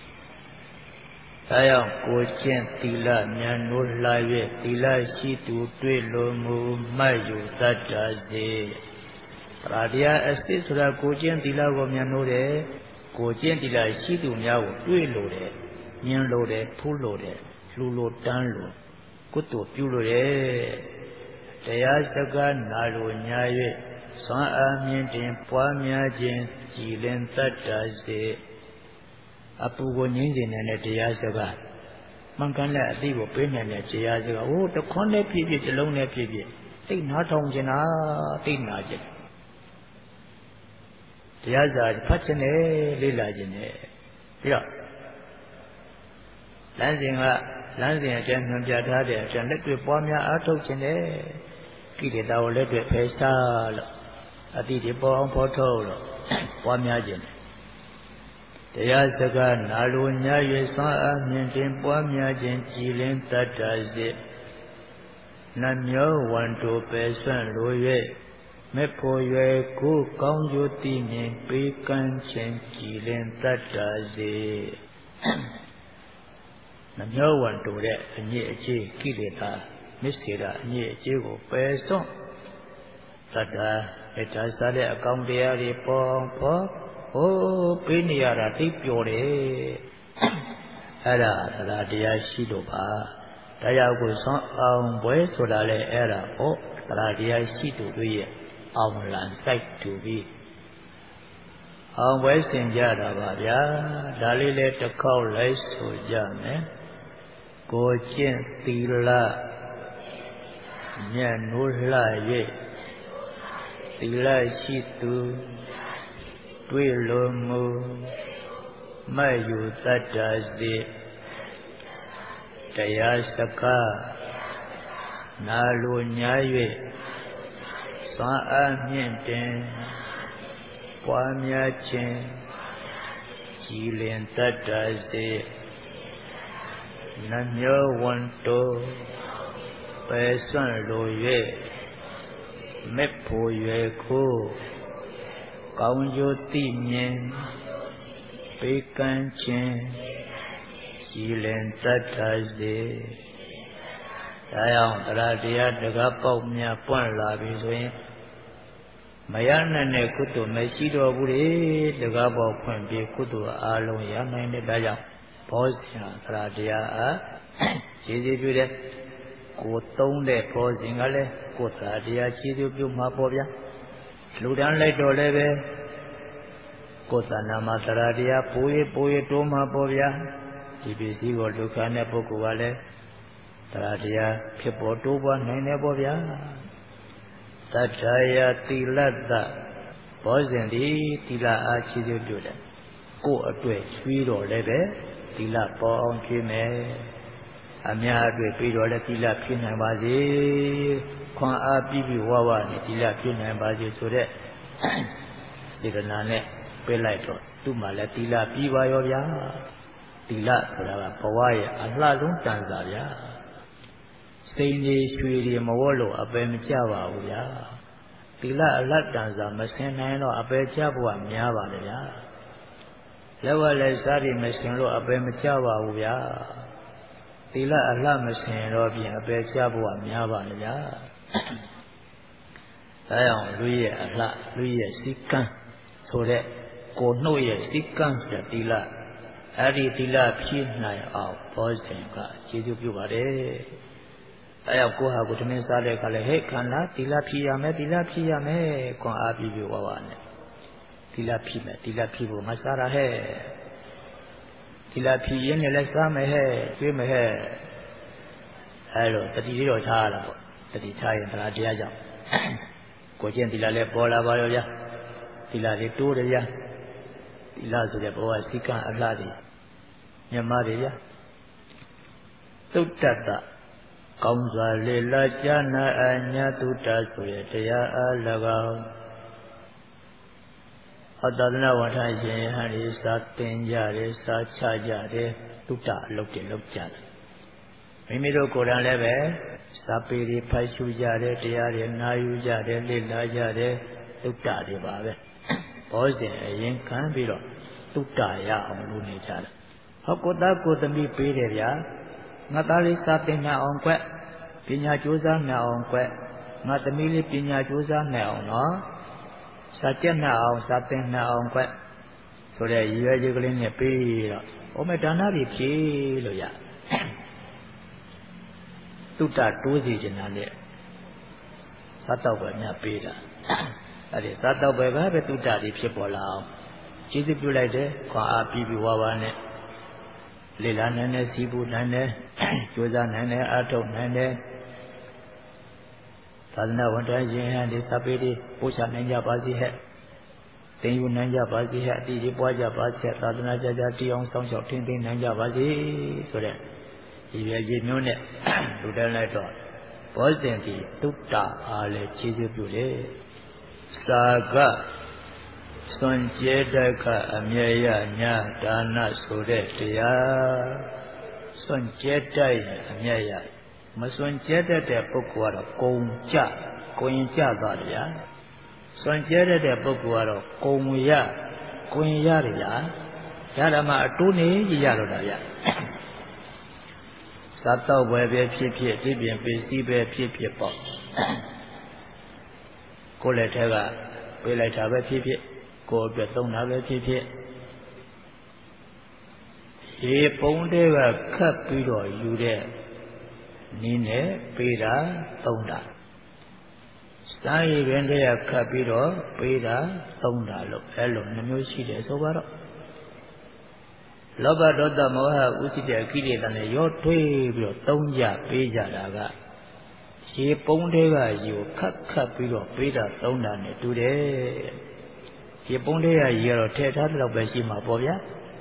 ဒါကြောင့်ကိုကျင့်သီလဉာဏ်နိုးလှ၍သီလရှိသူတွေ့လို့မူမှတ်ယူသတ္တစေတရားအစစ်ဆိုတာကိုကျင့်သီလကိုဉာဏ်နိုးတယ်ကိုကျင့်သီလရှိသူများကိုတွေ့လို့တယ်မြင်လို့တယ်ဖူးလို့တယ်လှူလို့တန်းလို့ကုသိုလ်ပြုလို့တယ်တရားစကားနာလို့ညာ၍စွမ်းအားမြင့်တင်ပွားများခြင်းကြည်လင်တတ်တာစေအပူကိုငြိမ့်စေနိုင်တဲ့တရားစကားမှန်ကန်တဲ့အသိကိုပေးနိုင်တဲ့တရားစကားဟိုတခွန်းနဲ့ပြည့်ပြည့်တစ်လုံးနဲ့ပြည့်ပြည့်သိနားထောင်ခြင်းလားသိနာခြင်းတရားစာဖတ်ခြင်းနဲ့လေ့လာခြင်းနဲ့ပြီးတော့လမ်းစဉ်အတိုင်းညွှန်ပြထားတဲ့အတိုင်းလက်တွေ့ပွားများအားထုတ်ခြင်းနဲ့ကိလေသာကိုလက်တွေ့ဖယ်ရှားလို့အတိတွေပေါ်အောင်ဖော်ထုတ်လို့ပွားများခြင်းတရားစကားနာလိုညာ၍စွမ်းအားမြင့်တင်ပွားများခြင်းကြည်လင်တတ်တာစေနှမျောဝန်တို့ပဲဆွန့်လို၍မေဖို့ရွယ်ကိုကောင်းကျိုးသိမြင်ပေးကမ်းခြင်းကြည်လင်တတ်တာစေနှမျောဝန်တို့တဲ့အညစ်အကြေးကိလေသာမစ္ဆေတာအညစ်အကြေးကိုပယ်စွန့်သတ္တမေတ္တာစားတဲ့အကောင်းတရားတွေပေါ်ဖို့ဟိုးပေးနေရတာသိပျော်တယ်အဲ့ဒါသရတရားရှိလို့ပါတရားကိုဆွမ်းအောင်ပွဲဆိုတာလေအဲ့ဒါပေါ့သရတရားရှိသူတို့ရဲ့အောင်လံစိုက်တူပြီးအောင်ပွဲဆင်ကြတာပါဗျာဒါလေးလည်းတစ်ခေါက်လိုက်ဆိုကြမယ်ကိုကျင့်သီလမြတ်နိုးလှ၍သီလရှိသူတွေ့လို့မူမှတ်ယူတတ်တာစေတရားစကားနာလိုညာ၍စွမ်းအားမြင့်တင်ပွားများခြင်းကြည်လင်တတ်တာစေနှမျောဝန်တို့ပယ်စွန့်လို၍မေဖို့ရွယ်ကိုကောင်းကျိုးသိမြင်ပေးကမ်းခြင်း Jilin Tatasi Sayang Teradia Degapau Mia Puan Labi Suin Mayana Ne Kutu Mesido Buri Degapau Puan Bi Kutu Alung Yana Ini Daya Posnya Teradia Jadi Bure Kutong De Posingale Kuteradia Jadi Bure Mapobya Ludan Lai Dolebe Kutana Mataradia Puye Toma Pobya Ibisi Golukane Pokuale Taradia Pipotuba Nene Pobya Tataya Tilata Posendi Tila Achidu Duda Ko Atwe Swiro Lebe Tila Pong Kime Amia Atwe Pido Tila Pina Bazi Kwan Abibi Wawa Tila Pina Bazi Sure Diganane Pelaito Tumala Tila Piva Yovya Tila Sura Pawaya Allah Luntanzavya Saini Shuri Mawolo Abem Java Uya Tila Latanza Masenano Abe Java Miava Ya Lewa Lesari Mesino Abem Java Uya Tila Allah Mesino Abe Java Miava Ya Sayang Luye Allah Luye Sikan Sore Ko Noye Sikan Tila Ari Tila Pina Ao Posenka Chidu Pubare Ayah Koha Kutumin Sale Kale Hekana Tila Piyame Kon Abibi Wawane Tila Pibu Masara He Tila Piyen Lesame He Pime He Hello Tati Rio Chala Tati Chayan Tradia Jam Kochen Tila Le Pola Bayoya Tila Le Turia Tila Sule Poa Sikan Aladi Nyamaria Tutata Kaunsa Lila Jana Anya Tuta Suyataya Alagao Adadana Wataji Hari Satin Jari Satchajare Tuta Lokti Lokjan Mimiro Koran Leve Sapiri Paishu Jare Tiare Nayu Jare Lila Jare Tuta Dibabe Pose Yin Kan Biro Tuta Ya Onluni Jara Hakota Kotami Piria Natali Satin Na Onque Pina Juza Na Onque Natamili Pina Juza Na Ono Sachen Na On Satin Na Onque So that you are jiggling a pira Ometana Ripi Ya Tuta Tuzi Janale Satawa Na Pira That is Satawa Tuta Ripipola Chizipulade Kwa Pibi Wawane Lila Nene Sibu Nene Juza Nene Ato Nene Tadna Wantaji and the Sapiri Pusha Nanja Bazi Head Tenyu Nanja Bazi Head the Puaja Bazi Tadna Jajati on Song Shopping Nanja Bazi so that he will give you net to the letter Positively Tuta Ale Chizipule Saga Sonjedaka Amaya Nya Dana Suretia Sonjedai Amaya Masonjeda de Bukwara Gongja Goinja Varia Sonjeda de Bukwara Gongya Goinyaria Yarama Tuni Yarodaya Sata Webe Pipi Tibian Bisibe Pipi Pop Coletega Peletabe Pipi Go Betona Pipi He Pondeva Capiro Yude Nine Peda Tonda Sai Vendea Capiro Peda Tonda Hello Namushi de Sobaro Loba Dota Moha Usida Kiri than a yacht Twibio Tonja Peja Daga He Pondeva you Capiro Peda Tonda today He Pondea Yero Teta Lobeshima Bovia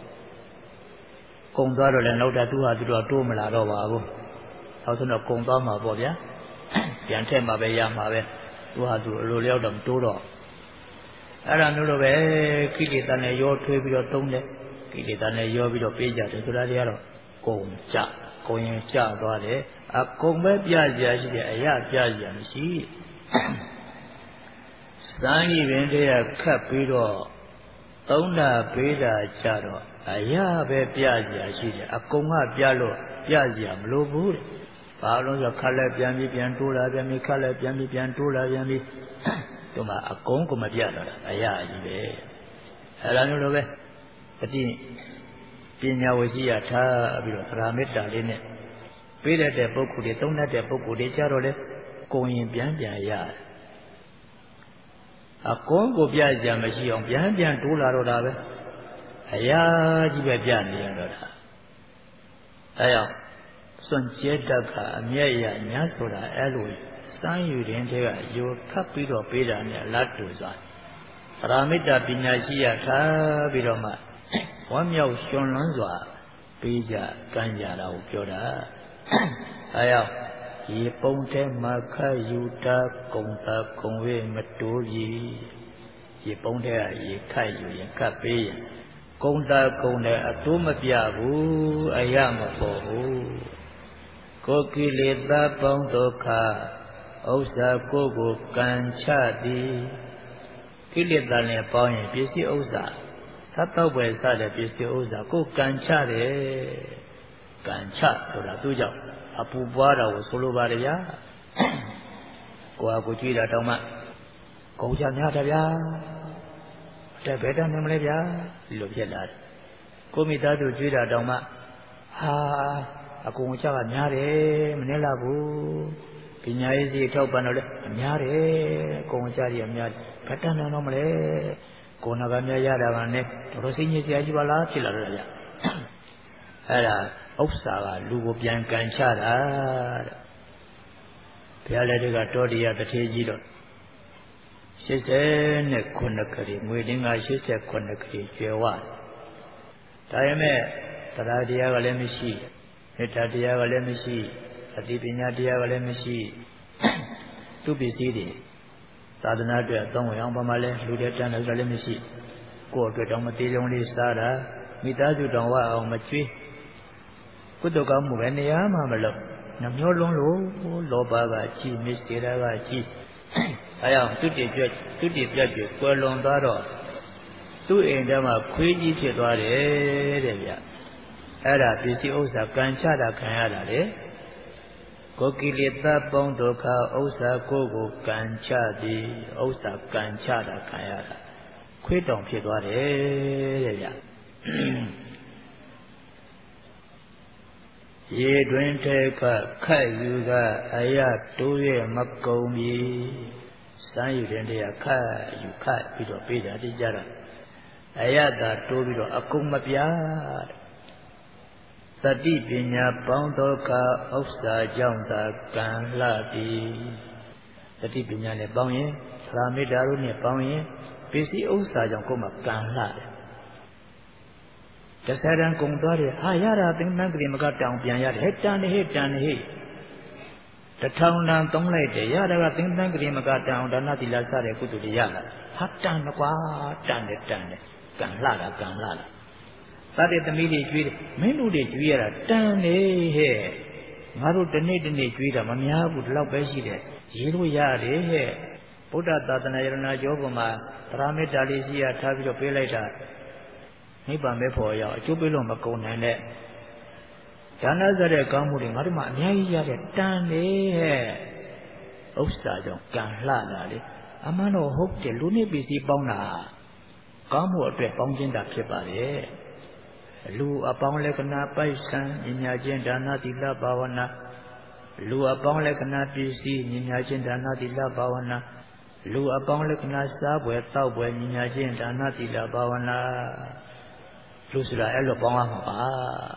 Condaro and Nota to Tumala Robo Also no Condama Bovia Yantema Beya Mave to have to roll them Turo Aranube Kiki than a yacht Twibio Tonde Kiki than a Yobio Peja to Sudadiaro Concha Coincha Dore a Combe Piazia Piazia she Sani Vendea Capiro သုံးတာပေးတာကြတော့အရာပဲပြစရာရှိတယ်အကုန်ကပြလို့ပြစရာမလိုဘူးတဲ့ဘာလို့ဆိုခက်လက်ပြန်ပြီးပြန်တိုးလာပြန်ပြီးခက်လက်ပြန်ပြီးပြန်တိုးလာပြန်ပြီးဒီမှာအကုန်ကမပြတော့တာအရာကြီးပဲအဲ့ဒါမျိုးလိုပဲတတိပညာဝစီရထားပြီးတော့သရမေတ္တာလေးနဲ့ပေးတဲ့ပုဂ္ဂိုလ်တွေသုံးတဲ့ပုဂ္ဂိုလ်တွေကြတော့လေကိုရင်ပြန်ရတယ်အကုန်ကိုပြကြမရှိအောင်ပြန်တိုးလာတော့တာပဲအရာကြီးပဲပြနေရတော့တာအဲကြောင့်စွန့်ကြဲတတ်ကအမျက်ရညာဆိုတာအဲ့လိုစမ်းယူတဲ့တည်းကယောထပ်ပြီးတော့ပေးတာနဲ့လတ်တူစွာပရမိတ္တပညာရှိရထားပြီးတော့မှဝမ်းမြောက်ရှင်လွန်းစွာပေးကြကမ်းကြတာကိုပြောတာအဲကြောင့်ရေပုံထဲမှာခတ်ယူတာကုံတာကုံဝေးမတိုးပြီရေပုံထဲကရေခတ်ယူရင်ခတ်ပေးရင်ကုံတာကုံတယ်အတိုးမပြဘူးအရမပေါ်ဘူးကိုယ်ကိလေသာပေါင်းဒုက္ခဥစ္စာကိုကံချသည်ကိလေသာနဲ့ပေါင်းရင်ပစ္စည်းဥစ္စာသတ်တော့ပဲစတဲ့ပစ္စည်းဥစ္စာကိုကံချတယ်ကံချဆိုတာသူကြောင့်အပူပွားတာကိုဆိုလိုပါတယ်ဗျာကိုယ်ကကိုကြွေးတာတောင်းမှကုန်ချများတယ်ဗျာတဲ့ဘယ်တတ်နေမလဲဗျာဒီလိုဖြစ်လာတယ်ကိုမိသားစုကြွေးတာတောင်းမှဟာအကုန်ချကများတယ်မနဲ့လားဘူးပညာရေးစီထောက်ပံ့တော့လေများတယ်အကုန်ချရများဘယ်တတ်နေတော့မလဲကိုနာကများရတာကလည်းတော်တော်စိတ်ညစ်စရာကြီးပါလားဖြစ်လာတော့ဗျာအဲ့ဒါဥစ္စာကလူကိုပြန်ကန်ချတာတဲ့ဘုရားလက်ထက်ကတောတရားတထေကြီးတော့89ခရီငွေတင်းက89ခရီကျွယ်ဝဒါပေမဲ့တရားတရားကလည်းမရှိမေတ္တာတရားကလည်းမရှိအသိပညာတရားကလည်းမရှိသူပစ္စည်းတွေသာသနာ့အတွက်အသုံးဝင်အောင်ဘာမှလည်းလူတွေတန်းတယ်လည်းမရှိကိုယ့်အတွက်တောင်မသေးလုံးလေးစားတာမိသားစုတောင်ဝအောင်မကျွေးကုသိုလ်ကောင်းမှုပဲနေရာမှမလို့နှမျောလုံးလို့လောဘကကြီးမစ္စေတာကကြီးအဲကြောင့်သုတိပြတ်ကွယ်လွန်သွားတော့သူ့အိမ်ထဲမှာခွေးကြီးဖြစ်သွားတယ်တဲ့ဗျအဲ့ဒါပစ္စည်းဥစ္စာကံချတာခံရတာလေကိုကိလေသာပေါင်းဒုက္ခဥစ္စာကိုကံချသည်ဥစ္စာကံချတာခံရတာခွေးတောင်ဖြစ်သွားတယ်တဲ့ဗျရေတွင်ထဲကခတ်ယူကအရတိုးရဲ့မကုံပြီစမ်းယူတဲ့တရားခတ်ယူခတ်ပြီးတော့ပေးတာတိကြတာအရသာတိုးပြီးတော့အကုန်မပြသတိပညာပေါင်းသောအခါဥစ္စာကြောင့်သာကံလှသည်သတိပညာနဲ့ပေါင်းရင်သရမေတ္တာတို့နဲ့ပေါင်းရင်ပစ္စည်းဥစ္စာကြောင့်ကိုယ်မှကံလှတယ်တဆရန်ကုံသွားတယ်ဟာရတာသင်္ကန်းကလေးမကတောင်ပြန်ရတယ်ဟဲ့တန်နေဟဲ့တန်နေဟဲ့1000တန်သုံးလိုက်တယ်ရတာကသင်္ကန်းကလေးမကတောင်ဒါနသီလစတဲ့ကုသိုလ်တွေရလာဟာတန်ကွာတန်တယ်ကံလှတာကံလှတာသတ္တသမီးတွေကျွေးတယ်မင်းတို့တွေကျွေးရတာတန်နေဟဲ့ငါတို့တနေ့ကျွေးတာမများဘူးဒီလောက်ပဲရှိတယ်ရေးလို့ရတယ်ဟဲ့ဗုဒ္ဓသာသနာယရဏကျောပေါ်မှာသရမေတ္တာလေးရှိရထားပြီးတော့ပေးလိုက်တာနိဗ္ဗာန်ပဲဖို့ရောက်အကျိုးပေးလို့မကုန်နိုင်တဲ့ဒါနစတဲ့ကောင်းမှုတွေငါတို့မှအများကြီးရတဲ့တန်နေဟဲ့ဥစ္စာကြောင့်ကံလှတာလေအမှန်တော့ဟုတ်တယ်လူနေပစ္စည်းပေါင်းတာကောင်းမှုအတွက်ပေါင်းခြင်းတာဖြစ်ပါတယ်လူအပေါင်းလက္ခဏာပိုက်ဆံဉာဏ်ချင်းဒါနသီလဘာဝနာလူအပေါင်းလက္ခဏာပစ္စည်းဉာဏ်ချင်းဒါနသီလဘာဝနာလူအပေါင်းလက္ခဏာစားပွဲတောက်ပွဲဉာဏ်ချင်းဒါနသီလဘာဝနာလူဆိုတာအဲ့လိုပေါင်းရမှာပါ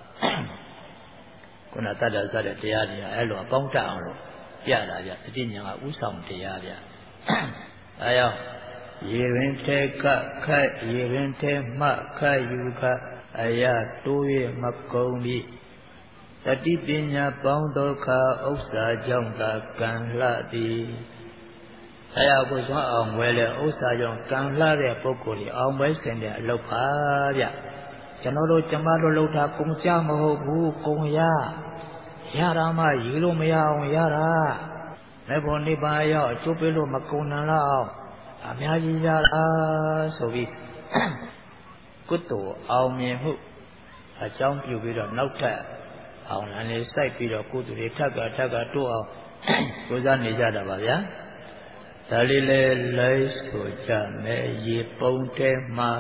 ခုနတတ္တစတဲ့တရားတွေအဲ့လိုအပေါင်းတတ်အောင်လို့ပြတာဗျတတိညာကဥဆောင်တရားဗျအဲကြောင့်ရေရင်ထဲကခတ်ရေရင်ထဲမှခတ်ယူကအရာတိုးရမကုံပြီတတိပညာပေါင်းဒုက္ခဥစ္စာကြောင့်သာကံလှသည်အဲဒါကိုစွမ်းအောင်ဝဲလေဥစ္စာကြောင့်ကံလှတဲ့ပုဂ္ဂိုလ်ကြီးအောင်ပွဲဆင်တဲ့အလုပ်ပါဗျကျွန်တော်တို့ကျမတို့လှုပ်တာကုန်ကြမဟုတ်ဘူးကုန်ရတာမှရေလို့မရအောင်ရတာမဲ့ဖို့နိဗ္ဗာန်ရောက်အကျိုးပေးလို့မကုန်နိုင်လောက်အများကြီးရတာဆိုပြီးကုသိုလ်အောင်မြင်မှုအကြောင်းပြုပြီးတော့နောက်ထပ်အောင်လန်းလေးစိုက်ပြီးတော့ကုသိုလ်တွေထပ်ကတိုးအောင်ကြိုးစားနေကြတာပါဗျာဒါလေးလဲလိုက်ဆိုကြမယ်ရေပုံတဲမှာ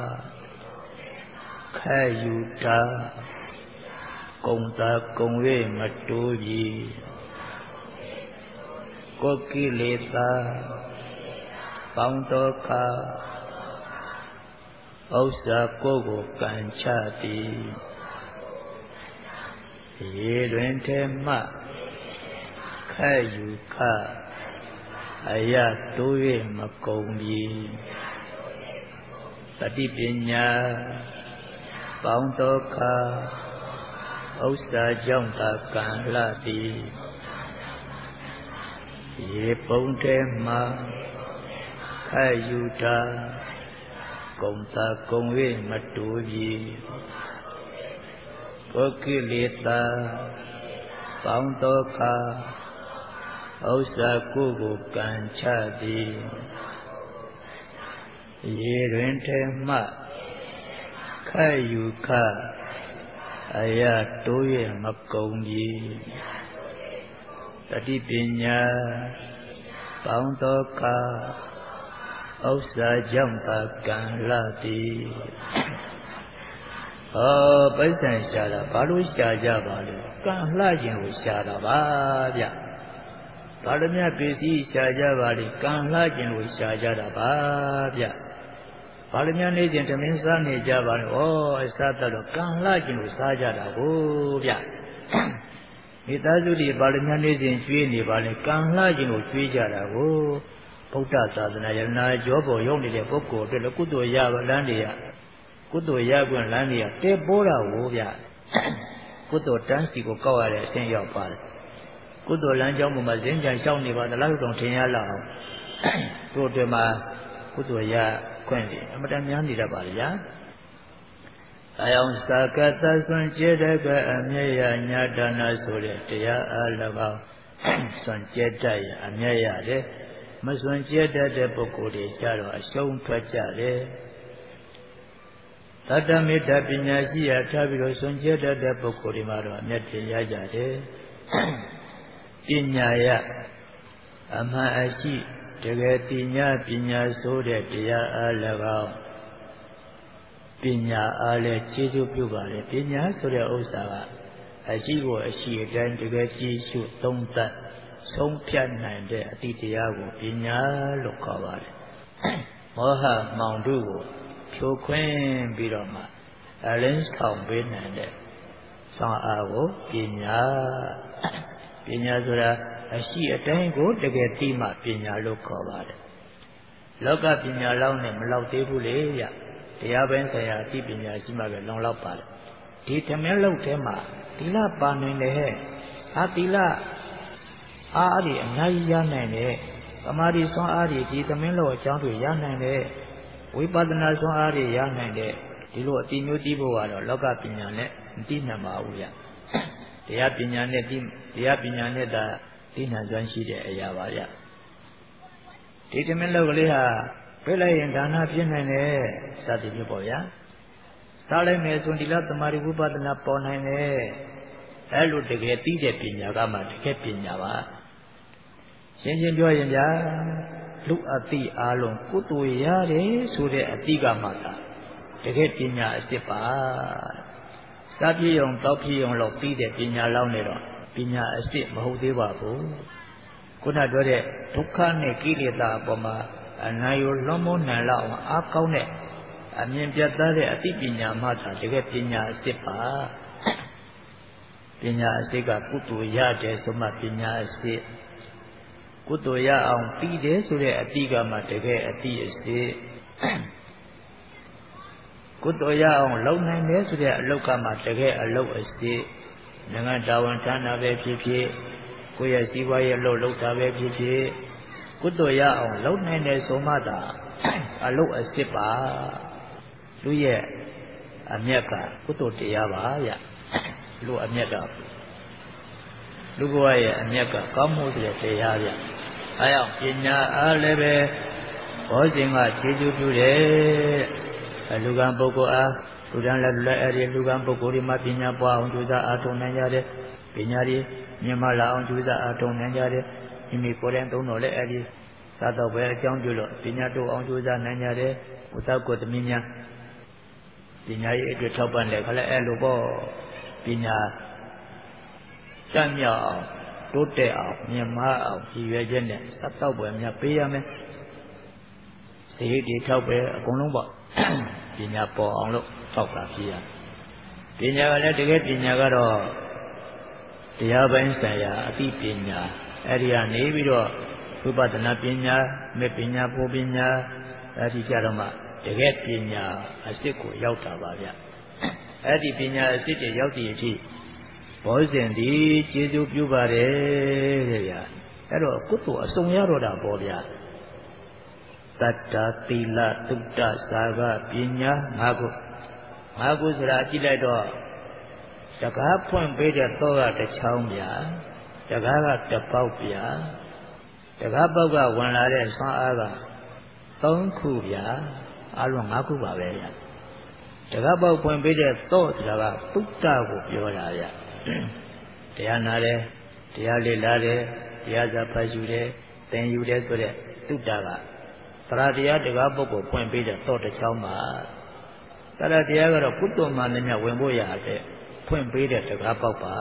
ခဲယူတာကုံသာကုံ၍မတိုးပြီကိုကိလေသာပေါင်းတော်ခါဥစ္စာကိုကံချသည်ရေတွင်ထဲမှခဲယူခအယတိုး၍မကုန်ပြီတတိပညာပေါင်းတော်ခါဥစ္စာကြောင့်သာကံလှသည်ရေပုံထဲမှာခဲယူတာကုံသာကုံ၍မတူပြီကိုကိလေသာပေါင်းတော်ခါဥစ္စာကိုကံချသည်ရေတွင်ထဲမှခဲယူခအယတိုး၍မကုန်ပြီတတိပညာပေါင်းတော်ခါဥစ္စာကြောင့်သာကံလှသည်ပိဿံရှာတာဘာလို့ရှာကြပါလဲကံလှခြင်းကိုရှာတာပါဗျဘာလို့များပစ္စည်းရှာကြပါလဲကံလှခြင်းကိုရှာကြတာပါဗျဘာလို့များနေခြင်းတမင်းစားနေကြပါလဲအစားတော့ကံလှခြင်းကိုစားကြတာကိုဗျမိသားစုတွေဘာလို့များနေခြင်းကျွေးနေပါလဲကံလှခြင်းကိုကျွေးကြတာကိုဗုဒ္ဓသာသနာယနာကျော်ပေါ်ရောက်နေတဲ့ပုဂ္ဂိုလ်တွေလည်းကုသိုလ်ရပါလန်းတွေကကုသိုလ်ရခွင့်လမ်းတွေကတဲပိုးတာကိုဗျကုသိုလ်တန်းစီကိုကောက်ရတဲ့အဆင့်ရောက်ပါတယ်ကုသိုလ်လမ်းကြောင်းပေါ်မှာဇင်းကြံလျှောက်နေပါသလားတော့ထင်ရလောက်အောင်တို့တွေမှာကုသိုလ်ရခွင့်တွေအမတန်များနေတတ်ပါလေဗျာအယောင်စာကသဆွန်ကျေတကအမြဲရညာဒါနဆိုတဲ့တရားအား၎င်းဆွန်ကျေတရအမြဲရတယ်မဆွန်ကျေတတဲ့ပုဂ္ဂိုလ်တွေကြတော့အရှုံးထွက်ကြတယ်တတ္တမေတ္တာပညာရှိရထားပြီးတော့ဆွန်ကျေတတဲ့ပုဂ္ဂိုလ်တွေမှာတော့အမျက်တင်ရကြတယ်ပညာရအမှန်အရှိတကယ်ပညာဆိုတဲ့တရားအား၎င်းပညာအားလည်းခြေစွပြုပါလေပညာဆိုတဲ့ဥစ္စာကအရှိကိုအရှိအတိုင်းတကယ်ကြည့်ရှုသုံးသပ်ဆုံးဖြတ်နိုင်တဲ့အတိတရားကိုပညာလို့ခေါ်ပါတယ်မောဟမောင်တို့ကိုဖြိုခွင်းပြီးတော့မှအလင်းဆောင်ပေးနိုင်တဲ့ဆောင်အားကိုပညာဆိုတာအရှိအတိုင်းကိုတကယ်သိမှပညာလို့ခေါ်ပါတယ်လောကပညာလောက်နဲ့မလောက်သေးဘူးလေဗျတရားပိုင်းဆိုင်ရာအသိပညာရှိမှပဲလုံလောက်ပါတယ်ဒီဓမ္မလောက်ထဲမှာသီလပါနိုင်တယ်ဟဲ့သီလအားဒီအများကြီးရနိုင်တယ်သမာဓိစွမ်းအားဒီဒီသမင်းလောက်အကြောင်းတွေရနိုင်တယ်ဝိပဿနာစွမ်းအားတွေရနိုင်တယ်ဒီလိုအတိမျိုးသိဖို့ကတော့လောကပညာနဲ့မသိနိုင်ပါဘူးဗျတရားပညာနဲ့သာသိနိုင်စွမ်းရှိတဲ့အရာပါဗျဒီသမင်းလောက်ကလေးဟာပြလိုက်ရင်ဒါနဖြစ်နိုင်တယ်စသည်ဖြစ်ပေါ့ဗျာစားလိုက်မယ်ဆိုဒီလောက်သမာဓိဝိပဿနာပေါ်နိုင်တယ်အဲ့လိုတကယ်သိတဲ့ပညာကမှတကယ်ပညာပါရှင်းရှင်းပြောရင်ဗျာလူအသိအားလုံးကုသိုလ်ရတယ်ဆိုတဲ့အသိကမှသာတကယ်ပညာအစစ်ပါစားပြည့်ုံတောက်ပြည့်ုံလောက်ပြီးတဲ့ပညာလောက်နဲ့တော့ပညာအစစ်မဟုတ်သေးပါဘူးခုနပြောတဲ့ဒုက္ခနဲ့ကိလေသာအပေါ်မှာအနာယလွန်မိုးနိုင်လောက်အောင်အားကောင်းတဲ့အမြင်ပြတ်သားတဲ့အသိပညာမှသာတကယ်ပညာအစစ်ပါပညာအစစ်ကကုသိုလ်ရတယ်ဆိုမှပညာအစစ်ကုသိုလ်ရအောင်ပြီးတယ်ဆိုတဲ့အတိကမှတကယ်အတိအစစ်ကုသိုလ်ရအောင်လုပ်နိုင်တယ်ဆိုတဲ့အလောက်ကမှတကယ်အလုပ်အစစ်နိုင်ငံတော်ဝန်ဌာနပဲဖြစ်ဖြစ်ကိုယ့်ရဲ့စီးပွားရေးလုပ်တာပဲဖြစ်ဖြစ်ကုသိုလ်ရအောင်လုပ်နိုင်တယ်ဆိုမှသာအလုပ်အစစ်ပါလူရဲ့အမျက်ကကုသိုလ်တရားပါဗျလူအမျက်ကလူဘဝရဲ့အမျက်ကကောင်းမှုဆိုတဲ့တရားဗျအဲကြောင့်ပညာအားလည်းပဲဘောဇင်ကခြေကျူးပြုတယ်လူကံပုဂ္ဂိုလ်အားလူတန်းလည်းလူလည်းအဲ့ဒီလူကံပုဂ္ဂိုလ်တွေမှာပညာပွားအောင်ကြိုးစားအားထုတ်နိုင်ကြတယ်ပညာတွေမြင့်မားလာအောင်ကြိုးစားအားထုတ်နိုင်ကြတယ်မိမိကိုယ်တိုင်သုံးတော့လည်းအဲ့ဒီစားတော့ပဲအကြောင်းပြုလို့ပညာတို့အောင်ကြိုးစားနိုင်ကြတယ်ဥဒ္ဒကိုသမီးများပညာရေးအတွက်ထောက်ပံ့တယ်ခလည်းအဲ့လိုပေါ့ပညာတတ်မြောက်အောင်တိုးတက်အောင်မြင့်မားအောင်ရည်ရွယ်ချက်နဲ့စားတော့ပွဲများပေးရမယ်စိတ်တွေထောက်ပဲအကုန်လုံးပေါ့ပညာပေါ်အောင်လို့ထောက်တာဖြစ်ရပညာကလည်းတကယ်ပညာကတော့တရားပိုင်းဆိုင်ရာအသိပညာအဲ့ဒီကနေပြီးတော့ဝိပဿနာပညာမေပညာပူပညာအဲ့ဒီကြတော့မှတကယ်ပညာအစစ်ကိုရောက်တာပါဗျအဲ့ဒီပညာအစစ်တွေရောက်သည့်အထိဘောဇဉ်ဒီကျေစုပြုပါတယ်တဲ့ဗျအဲ့တော့ကုသိုလ်အစုံရတော့တာပေါ့ဗျတတ္တသီလသုတ္တစာကပညာ၅ခုဆိုတာကြည့်လိုက်တော့တကားဖွင့်ပေးတဲ့သောကတစ်ချောင်းဗျာတကားကတစ်ပေါက်ဗျာတကားပေါက်ကဝင်လာတဲ့ဆွမ်းအားက3ခုဗျာအလုံး5ခုပါပဲဗျာတကားပေါက်ဖွင့်ပေးတဲ့သောဆိုတာကသုတ္တကိုပြောတာဗျာတရားနာတယ်တရားလေ့လာတယ်တရားစာဖတ်ယူတယ်သင်ယူတယ်ဆိုတဲ့သုတ္တကသရတရားတကားပုဂ္ဂိုလ်ဖွင့်ပေးတဲ့သောတစ်ချောင်းမှာသရတရားကတော့ကုသိုလ်မှလည်းဝင်ဖို့ရတဲ့ဖွင့်ပေးတဲ့တကားပေါက်ပါ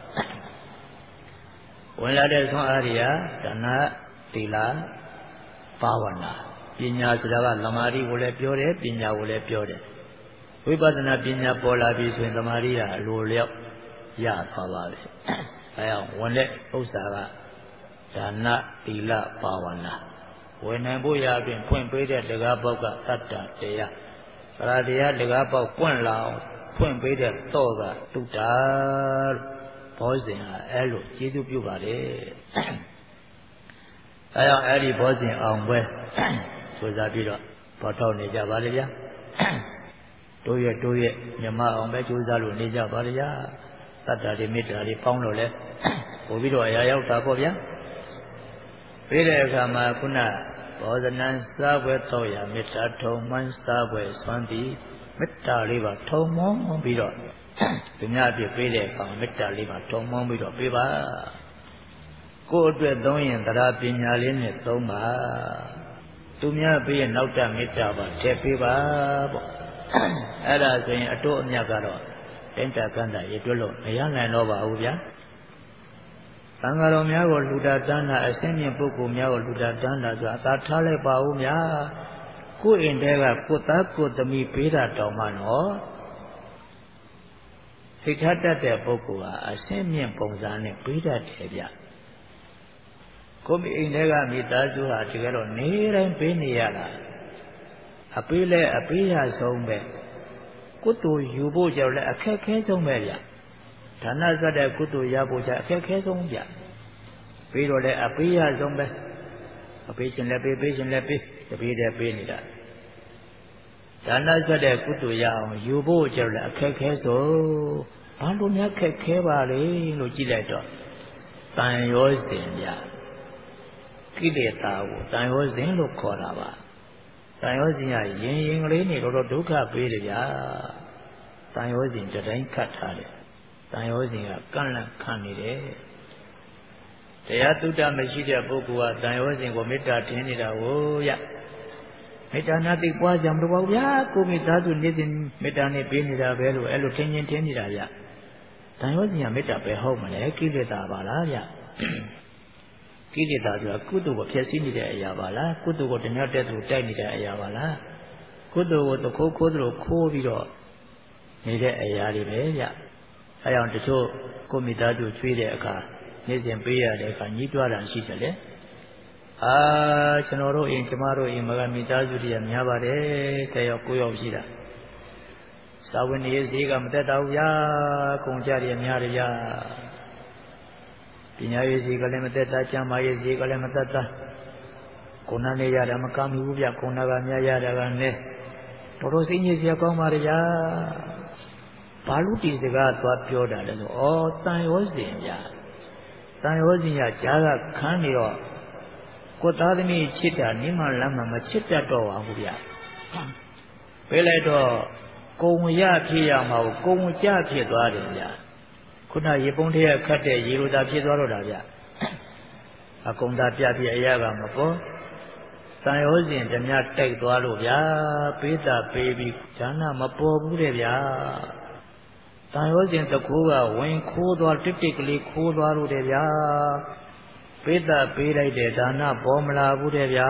ဝင်လာတဲ့ဆွမ်းအားတွေကဒါနသီလဘာဝနာပညာဆိုတာကသမာဓိကိုလည်းပြောတယ်ပညာကိုလည်းပြောတယ်ဝိပဿနာပညာပေါ်လာပြီဆိုရင်သမာဓိကအလိုလျောက်ရသွားပါပဲအဲအောင်ဝင်တဲ့ဥစ္စာကဒါနသီလဘာဝနာဝင်နိုင်ဖို့ရအတွင်ဖွင့်ပေးတဲ့တကားပေါက်ကသတ္တတရားသရတရားတကားပေါက်ပွင့်လာအောင်ဖွင့်ပေးတဲ့သောကတုတ္တာဘောဇဉ်ဟာအဲ့လိုကျေးဇူးပြုပါတယ်အဲကြောင့်အဲ့ဒီဘောဇဉ်အောင်ပွဲဆိုစားပြီးတော့ပေါ်ထောက်နေကြပါလေဗျာတို့ရဲ့မြမအောင်ပဲကြိုးစားလို့နေကြပါလေဗျာသတ္တတွေမေတ္တာတွေပေါင်းလို့လဲပို့ပြီးတော့အရာရောက်တာပေါ့ဗျာပြီးတဲ့အခါမှာခုနဘောဇနံစားပွဲတော့ရမေတ္တာထုံမှန်းစားပွဲစွမ်းသည်မေတ္တာလေးပါထုံမုံပြီးတော့သူများပြပေးတဲ့အခါမေတ္တာလေးပါထုံမုံပြီးတော့ပေးပါကိုယ်အတွက်သုံးရင်တရားပညာလေးနဲ့သုံးပါသူများပေးရင်နောက်တမေတ္တာပါထည့်ပေးပါပေါ့အဲ့ဒါဆိုရင်အတော့အမြတ်ကတော့တင်တကန္တာရေတွက်လို့မရနိုင်တော့ပါဘူးဗျာသံဃာတော်များကိုလူတာတန်းတာအစင်းမြင့်ပုဂ္ဂိုလ်များကိုလူတာတန်းတာဆိုတာအသာထားလိုက်ပါဦးများကိုယ်အိမ်တဲကကိုသားကိုသမီးပေးတာတောင်မှနော်သိထားတတ်တဲ့ပုဂ္ဂိုလ်ဟာအစင်းမြင့်ပုံစံနဲ့ပေးတတ်တယ်ဗျကိုမိအိမ်တဲကမိသားစုဟာဒီကတော့နေတိုင်းပေးနေရတာအပေးလဲအပေးရဆုံးပဲကုသိုလ်ယူဖို့ကြောင့်လည်းအခက်ခဲဆုံးပဲဗျဒါနစတဲ့ကုသိုလ်ရဖို့ကြအခက်ခဲဆုံးဗျပြီးတော့လည်းအပေးရဆုံးပဲအပေးခြင်းလည်းပေးခြင်းလည်းပေးတပေးတဲ့ပေးနေတာဒါနစတဲ့ကုသိုလ်ရအောင်ယူဖို့ကြောင့်လည်းအခက်ခဲဆုံးဘာလို့များခက်ခဲပါလဲလို့ကြည့်လိုက်တော့တန်ရောစဉ်ဗျကိလေသာကိုတန်ရောစဉ်လို့ခေါ်တာပါတန်ရောစဉ်ကရင်ကလေးနေတော့ဒုက္ခပေးတယ်ဗျာတန်ရောစဉ်တိုင်းခတ်ထားတယ်တန်ရောစဉ်ကကန့်လန့်ခံနေတယ်တရားသုတ္တမရှိတဲ့ပုဂ္ဂိုလ်ကတန်ရောစဉ်ကိုမေတ္တာထင်နေတာကိုရမေတ္တာနာတိပွားကြမလို့ပါဗျာကိုမိသားစုနေစဉ်မေတ္တာနဲ့ပေးနေတာပဲလို့အဲ့လိုထင်နေတာဗျတန်ရောစဉ်ကမေတ္တာပဲဟုတ်မလဲကိလေသာပါလားဗျကိလေသာဆိုတာကုသိုလ်ကိုဖျက်ဆီးနေတဲ့အရာပါလားကုသိုလ်ကိုတဏှာတက်သူတိုက်နေတဲ့အရာပါလားကုသိုလ်ကိုတခိုးခိုးသလိုခိုးပြီးတော့နေတဲ့အရာတွေပဲဗျအဲကြောင့်တချို့ကိုမိသားစုချွေးတဲ့အခါနေ့စဉ်ပေးရတဲ့အခါညှိတွားတာရှိတယ်လေကျွန်တော်တို့အိမ်ကျမတို့အိမ်မှာမိသားစုတွေကများပါတယ်10ယောက်9ယောက်ရှိတာစာဝင်နေရေးဈေးကမတက်တော့ဘူးဗျာကုန်ကြတွေများတယ်ဗျာပညာရေးဈေးကလည်းမတက်တာကျမ်းမာရေးဈေးကလည်းမတက်တာကိုနာနေရတာမကမ်းဘူးဗျကိုနာကများရတာကနဲ့တော်တော်စိတ်ညစ်စရာကောင်းပါရဲ့ဗျာဘာလို့ဒီစကားသွားပြောတာလဲဆိုတန်ရောစဉ်ဗျာတန်ရောစဉ်ကကြားကခန်းနေတော့ကိုသားသမီးချစ်တာနိမလမ်းမှာမချစ်တတ်တော့ပါဘူးဗျပေးလိုက်တော့ကုံရဖြစ်ရမှာကိုကုံကြဖြစ်သွားတယ်ဗျခုနရေပုံးတည်းခတ်တဲ့ရေလိုသာဖြစ်သွားတော့တာဗျအကုံသာပြပြအရာကမပေါ်တန်ရောစဉ်ဓမြတိုက်သွားလို့ဗျပေးတာပေးပြီးဈာနမပေါ်ဘူးတဲ့ဗျတန်ရောစဉ်တကူကဝင်ခိုးသွားတစ်တစ်ကလေးခိုးသွားလို့တဲ့ဗျပေးတာပေးလိုက်တဲ့ဒါနပေါ်မလာဘူးတဲ့ဗျ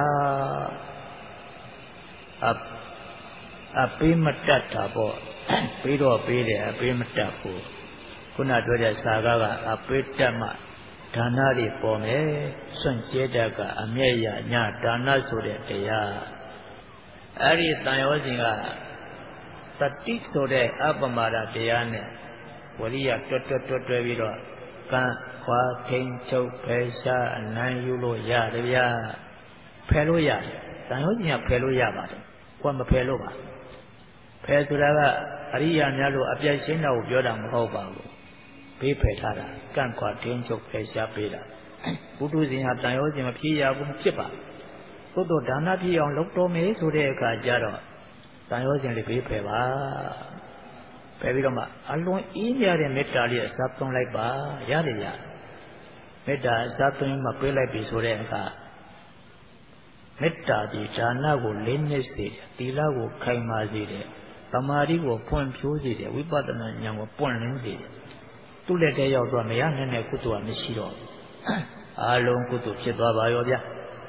အပေးမတတ်တာပေါ့ပေးတော့ပေးတယ်အပေးမတတ်ဘူးခုနပြောတဲ့စာကအပေးတတ်မှဒါနတွေပေါ်မယ်စွန့်ကြဲတတ်ကအမျက်ရညဒါနဆိုတဲ့တရားအဲ့ဒီတန်ရောစဉ်ကတတိဆိုတဲ့အပမာဒတရားနဲ့ဝရိယတွဲပြီးတော့ကံခွာထိန်ချုပ်ဖယ်ရှားအနိုင်ယူလို့ရတယ်ဗျာဖယ်လို့ရတယ်တန်ရောစဉ်ကဖယ်လို့ရပါတယ်ကိုယ်မဖယ်လို့ပါဖယ်ဆိုတာကအရိယာများလို့အပြည့်ရှင်းတာကိုပြောတာမဟုတ်ပါဘူးပေးဖယ်ထားတာကန့်ခွာထိန်ချုပ်ဖယ်ရှားပေးတာဘုဒ္ဓဇင်ဟာတန်ရောစဉ်မဖြစ်ရဘူးဖြစ်ပါသို့တော့ဒါနဖြစ်အောင်လုပ်တော်မယ်ဆိုတဲ့အခါကျတော့တန်ရောစဉ်လေးပေးဖယ်ပါဖယ်ပြီးတော့မှအလွန်အေးမြတဲ့မေတ္တာလေးအစားသွင်းလိုက်ပါရတယ်ရမေတ္တာအစားသွင်းမှပေးလိုက်ပြီဆိုတဲ့အခါမေတ္တာဒီဒါနကိုလေးနစ်စေတယ်သီလကိုခိုင်မာစေတယ်သမာဓိကိုဖွံ့ဖြိုးစေတယ်ဝိပဿနာဉာဏ်ကိုပွင့်လင်းစေတယ်သူ့လက်ထဲရောက်တော့မရနိုင်တဲ့ကုသိုလ်ကမရှိတော့ဘူးအားလုံးကုသိုလ်ဖြစ်သွားပါရောဗျ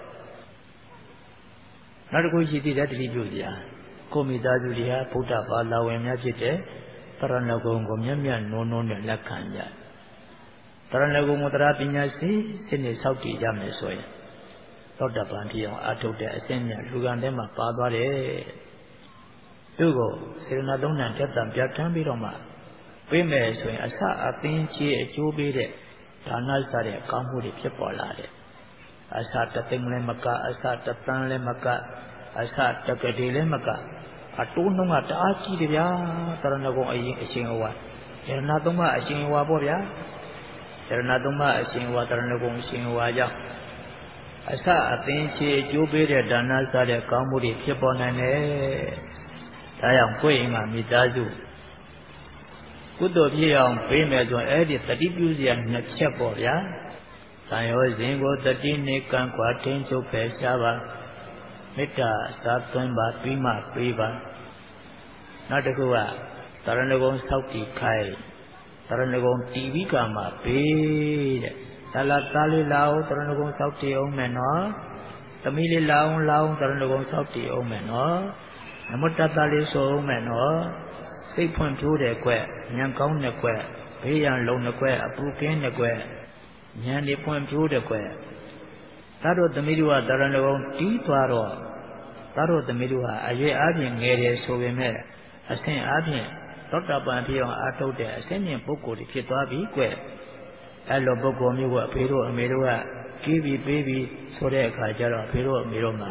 နောက်တစ်ခုရှိသေးတယ်တတိပြုစရာကိုမိသားစုတွေဟာဗုဒ္ဓဘာသာဝင်များဖြစ်တဲ့တရဏဂုံကိုမျက်မျက်နှုံးနှုံးနဲ့လက်ခံကြတရဏဂုံမတရားပညာစနစ်ဆောက်တည်ကြမယ်ဆိုရင်သောတပန်ဖြစ်အောင်အထုတ်တဲ့အစင်းမြတ်လူကံထဲမှာပါသွားတယ်သူကိုစေရနာသုံးဏ်တက်တံပြဋ္ဌာန်းပြီးတော့မှပေးမယ်ဆိုရင်အသင်းကြီးအကျိုးပေးတဲ့ဒါနစတဲ့ကောင်းမှုတွေဖြစ်ပေါ်လာတယ်အစတသိန်းလည်းမကအစတသန်းလည်းမကအစတကတိလည်းမကအတိုးနှုံးကတအားကြီးတယ်ဗျာတရဏဂုံအရှင်ဟောယရဏသုံးပါးအရှင်ဟောပေါ့ဗျာယရဏသုံးပါးအရှင်ဟောတရဏဂုံအရှင်ဟောကြောင့်အသင်းကြီးအကျိုးပေးတဲ့ဒါနစတဲ့ကောင်းမှုတွေဖြစ်ပေါ်နိုင်တယ်ဒါကြောင့်ကိုယ့်အိမ်မှာမိသားစုကုသိုလ်ဖြစ်အောင်ပေးမယ်ဆိုရင်အဲ့ဒီတတိပြုစရာနှစ်ချက်ပေါ့ဗျာတန်ရောစဉ်ကိုတတိနဲ့ကံကွာထိန်ချုပ်ဖယ်ရှားပါမေတ္တာစားသွင်းပါပြီးမှပေးပါနောက်တစ်ခုကတရဏဂုံဆောက်တည်ခိုင်းတရဏဂုံတီဝိကာမှာပေးတဲ့ဒါလာသားလေးလာအောင်တရဏဂုံဆောက်တည်အောင်မယ်နော်သမီးလေးလာအောင်တရဏဂုံဆောက်တည်အောင်မယ်နော်နမတတလေးဆိုအောင်မယ်နော်စိတ်ဖွံ့ဖြိုးတဲ့ကွဉာဏ်ကောင်းတဲ့ကွဘေးရန်လုံတဲ့ကွအပူကင်းတဲ့ကွဉာဏ်တွေဖွံ့ဖြိုးတဲ့ကွသာတို့သမီးတို့ကတရဏဂုံတီးသွားတော့သာတို့သမီးတို့ဟာအရွယ်အားဖြင့်ငယ်တယ်ဆိုပေမဲ့အဆင့်အားဖြင့်သောတပန်ဖြစ်အောင်အားထုတ်တဲ့အဆင့်မြင့်ပုဂ္ဂိုလ်တွေဖြစ်သွားပြီကွအဲ့လိုပုဂ္ဂိုလ်မျိုးကအဖေတို့အမေတို့ကကြည့်ပြီးပေးပြီးဆိုတဲ့အခါကျတော့အဖေတို့အမေတို့မှာ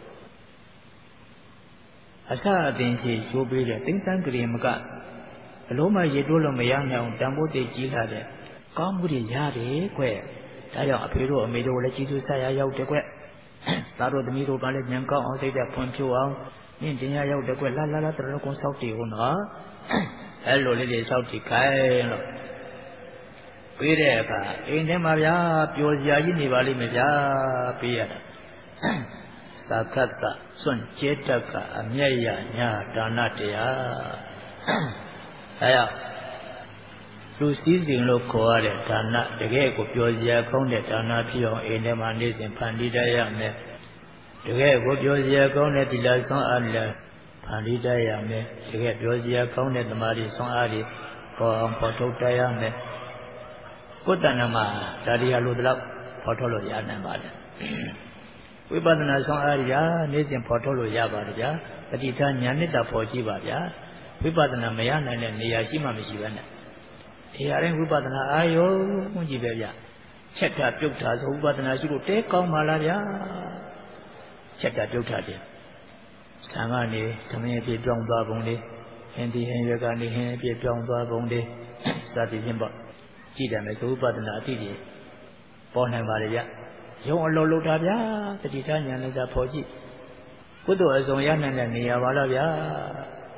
အသင်ကြီးရှိုးပေးတဲ့သိမ့်တန်းကလေးမကအလုံးမရေတိုးလို့မရနိုင်အောင်တန်ဖိုးသိကြီးလာတဲ့ကောင်းမှုတွေရတယ်ကွဒါကြောင့်အဖေတို့အမေတို့လည်းကြီးစုဆက်ရရောက်တယ်ကွသားတို့သမီးတို့ကလည်းဉာဏ်ကောင်းအောင်စိတ်ဓာတ်ဖွံ့ဖြိုးအောင်မြင့်တင်ရရောက်တယ်ကွလာတရဏဂုံဆောက်တည်ဦးနော်အဲ့လိုလေးတွေဆောက်တည်ခိုင်းလို့ပေးတဲ့အခါအိမ်ထဲမှာဗျာပျော်စရာကြီးနေပါလိမ့်မယ်ဗျာပေးရတာသာကတ္တစွန့်ကျဲတတ်ကအမျက်ရညာဒါနတရားအဲရလူစည်းစိမ်လို့ခေါ်ရတဲ့ဒါနတကယ်ကိုပျော်စရာကောင်းတဲ့ဒါနဖြစ်အောင်အိမ်ထဲမှာနေစဉ်ဖန်တီးတတ်ရမယ်တကယ်ကိုပျော်စရာကောင်းတဲ့သီလဆောင်အားလည်းဖန်တီးတတ်ရမယ်တကယ်ပျော်စရာကောင်းတဲ့သမာဓိဆောင်အားတွေပေါ်အောင်ပေါ်ထုတ်တတ်ရမယ်ကိုယ်တဏ္ဍမှာဒါရီဟာလို့တော့ပေါ်ထုတ်လို့ရနိုင်ပါတယ်ဝိပဿနာဆောင်အားရနေ့စဉ်ပေါ်ထုတ်လို့ရပါတယ်ဗျာပဋိဌာဉာဏ်နဲ့တာပေါ်ကြည့်ပါဗျာဝိပဿနာမရနိုင်တဲ့နေရာရှိမှမရှိပဲနဲ့ဒီဟာရင်ဝိပဿနာအာယုံကြည့်ပဲဗျချက်တာပြုတ်တာဆိုဝိပဿနာရှိလို့တဲကောင်းပါလားဗျာချက်တာပြုတ်တာတယ်ဆံကနေသမင်းအပြည့်ပြောင်းသွားပုံလေးဟင်းဒီဟင်းရွက်ကနေဟင်းအပြည့်ပြောင်းသွားပုံလေးစသည်ဖြင့်ပေါ့ကြည့်တယ်မယ်ဆိုဝိပဿနာအတိတွေပေါ်နိုင်ပါလေဗျရုံအလုံးလုံးတာဗျာတတိယဉာဏ်နဲ့သာဖော်ကြည့်ကုသိုလ်အစုံရနိုင်တဲ့နေရာပါလားဗျာ